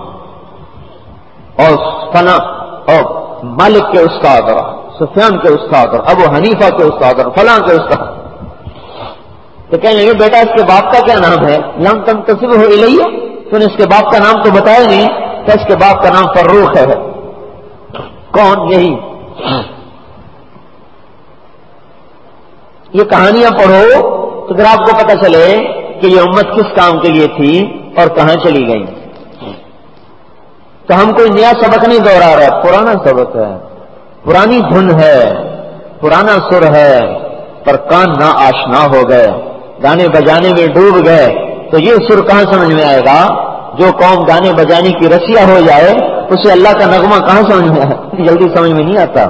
اور فنا اور مالک کے استاد اور سفیان کے استاد اور ابو حنیفہ کے استاد اور فلاں کے استاد. تو کہنے لگے بیٹا اس کے باپ کا کیا نام ہے؟ لم تنتسبہ الیہ، تو نے اس کے باپ کا نام تو بتایا نہیں. کہ اس کے باپ کا نام فروخ ہے. کون؟ یہی. یہ کہانیاں پڑھو تو پھر آپ کو پتہ چلے کہ کہ یہ امت کس کام کے لیے تھی اور کہاں چلی گئی. تو ہم کوئی نیا سبق نہیں دوہرا رہے، پرانا سبق ہے، پرانی دھن ہے، پرانا سر ہے، پر کان نہ آشنا ہو گئے، گانے بجانے میں ڈوب گئے. تو یہ سر کہاں سمجھ میں آئے گا؟ جو قوم گانے بجانے کی رسیا ہو جائے اسے اللہ کا نغمہ کہاں سمجھ میں آئے؟ جلدی سمجھ میں نہیں آتا.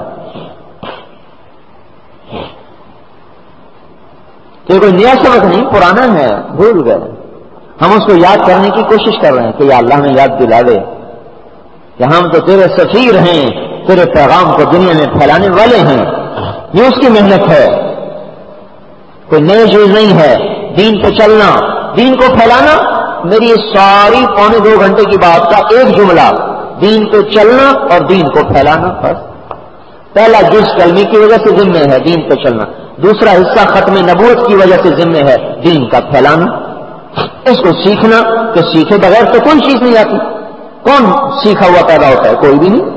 تو کوئی نیا سبق نہیں، پرانا ہے، بھول گئے. ہم اس کو یاد کرنے کی کوشش کر رہے ہیں کہ یا اللہ ہمیں یاد دلا دے کہ ہم تو تیرے سفیر ہیں، تیرے پیغام کو دنیا میں پھیلانے والے ہیں. یہ اس کی محنت ہے، کوئی نئی چیز نہیں ہے. دین پہ چلنا، دین کو پھیلانا، میری ساری 2.25 گھنٹے کی بات کا ایک جملہ، دین پہ چلنا اور دین کو پھیلانا. بس پہلا جز کلمے کی وجہ سے ذمہ ہے دین پہ چلنا، دوسرا حصہ ختم نبوت کی وجہ سے ذمہ ہے دین کا پھیلانا. اس کو سیکھنا، کہ سیکھے بغیر تو کوئی چیز نہیں آتی. کون سیکھا ہوا پیدا ہوتا ہے؟ کوئی بھی نہیں.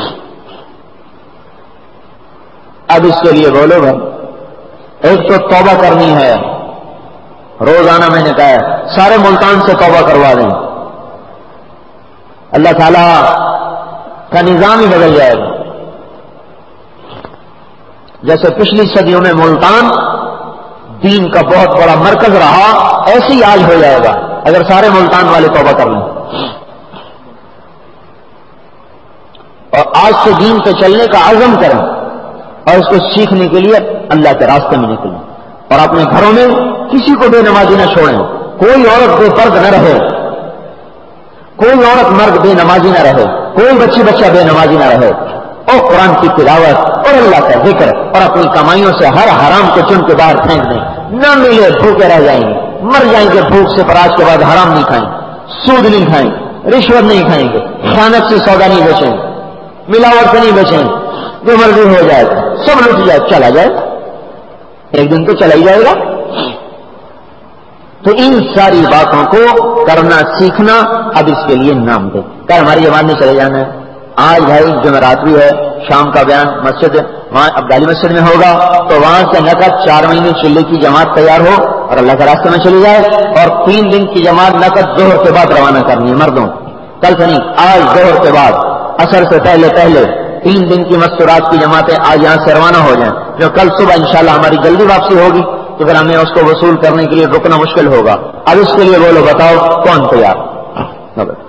اب اس کے لیے بولو بھائی، ایک تو توبہ کرنی ہے. روزانہ میں نے کہا ہے سارے ملتان سے توبہ کروا دیں، اللہ تعالیٰ کا نظام ہی بدل جائے گا. جیسے پچھلی صدیوں میں ملتان دین کا بہت بڑا مرکز رہا، ایسے ہی آج ہو جائے گا اگر سارے ملتان والے توبہ کر لیں اور آج سے دین پہ چلنے کا عزم کریں اور اس کو سیکھنے کے لیے اللہ کے راستے میں نکلیں. اور اپنے گھروں میں کسی کو بے نمازی نہ چھوڑیں، کوئی عورت بے پرد نہ رہے، کوئی عورت مرد بے نمازی نہ رہے، کوئی بچہ بے نمازی نہ رہے. اور قرآن کی تلاوت اور اللہ کا ذکر اور اپنی کمائیوں سے ہر حرام کو چن کے باہر پھینک دیں. نہ ملے بھوکے رہ جائیں گے، مر جائیں گے بھوک سے، پر آج کے بعد حرام نہیں کھائیں، سود نہیں کھائیں، رشوت نہیں کھائیں گے، خیانت سے سودا نہیں بیچیں گے، ملاوٹ سے نہیں بیچیں گے. جو مرضی ہو جائے گا سب لٹ جائے، چلا جائے، ایک دن تو چلا ہی جائے گا. تو ان ساری باتوں کو کرنا سیکھنا. اب اس کے لیے نام دے کر ہماری جماعت میں چلے جانا ہے. آج بھائی جمعرات بھی ہے، شام کا بیان مسجد وہاں ابدالی مسجد میں ہوگا، تو وہاں سے نقد 4 مہینے چلے کی جماعت تیار ہو اور اللہ کے راستے میں چلی جائے. اور 3 دن کی جماعت نقد ظہر کے بعد روانہ کرنی ہے مردوں، کل سے نہیں، آج ظہر کے بعد، عصر سے پہلے 3 دن کی مستورات کی جماعتیں آج یہاں سے روانہ ہو جائیں. جو کل صبح انشاءاللہ ہماری جلدی واپسی ہوگی تو پھر ہمیں اس کو وصول کرنے کے لیے رکنا مشکل ہوگا. اب اس کے لیے بولو، بتاؤ کون تیار؟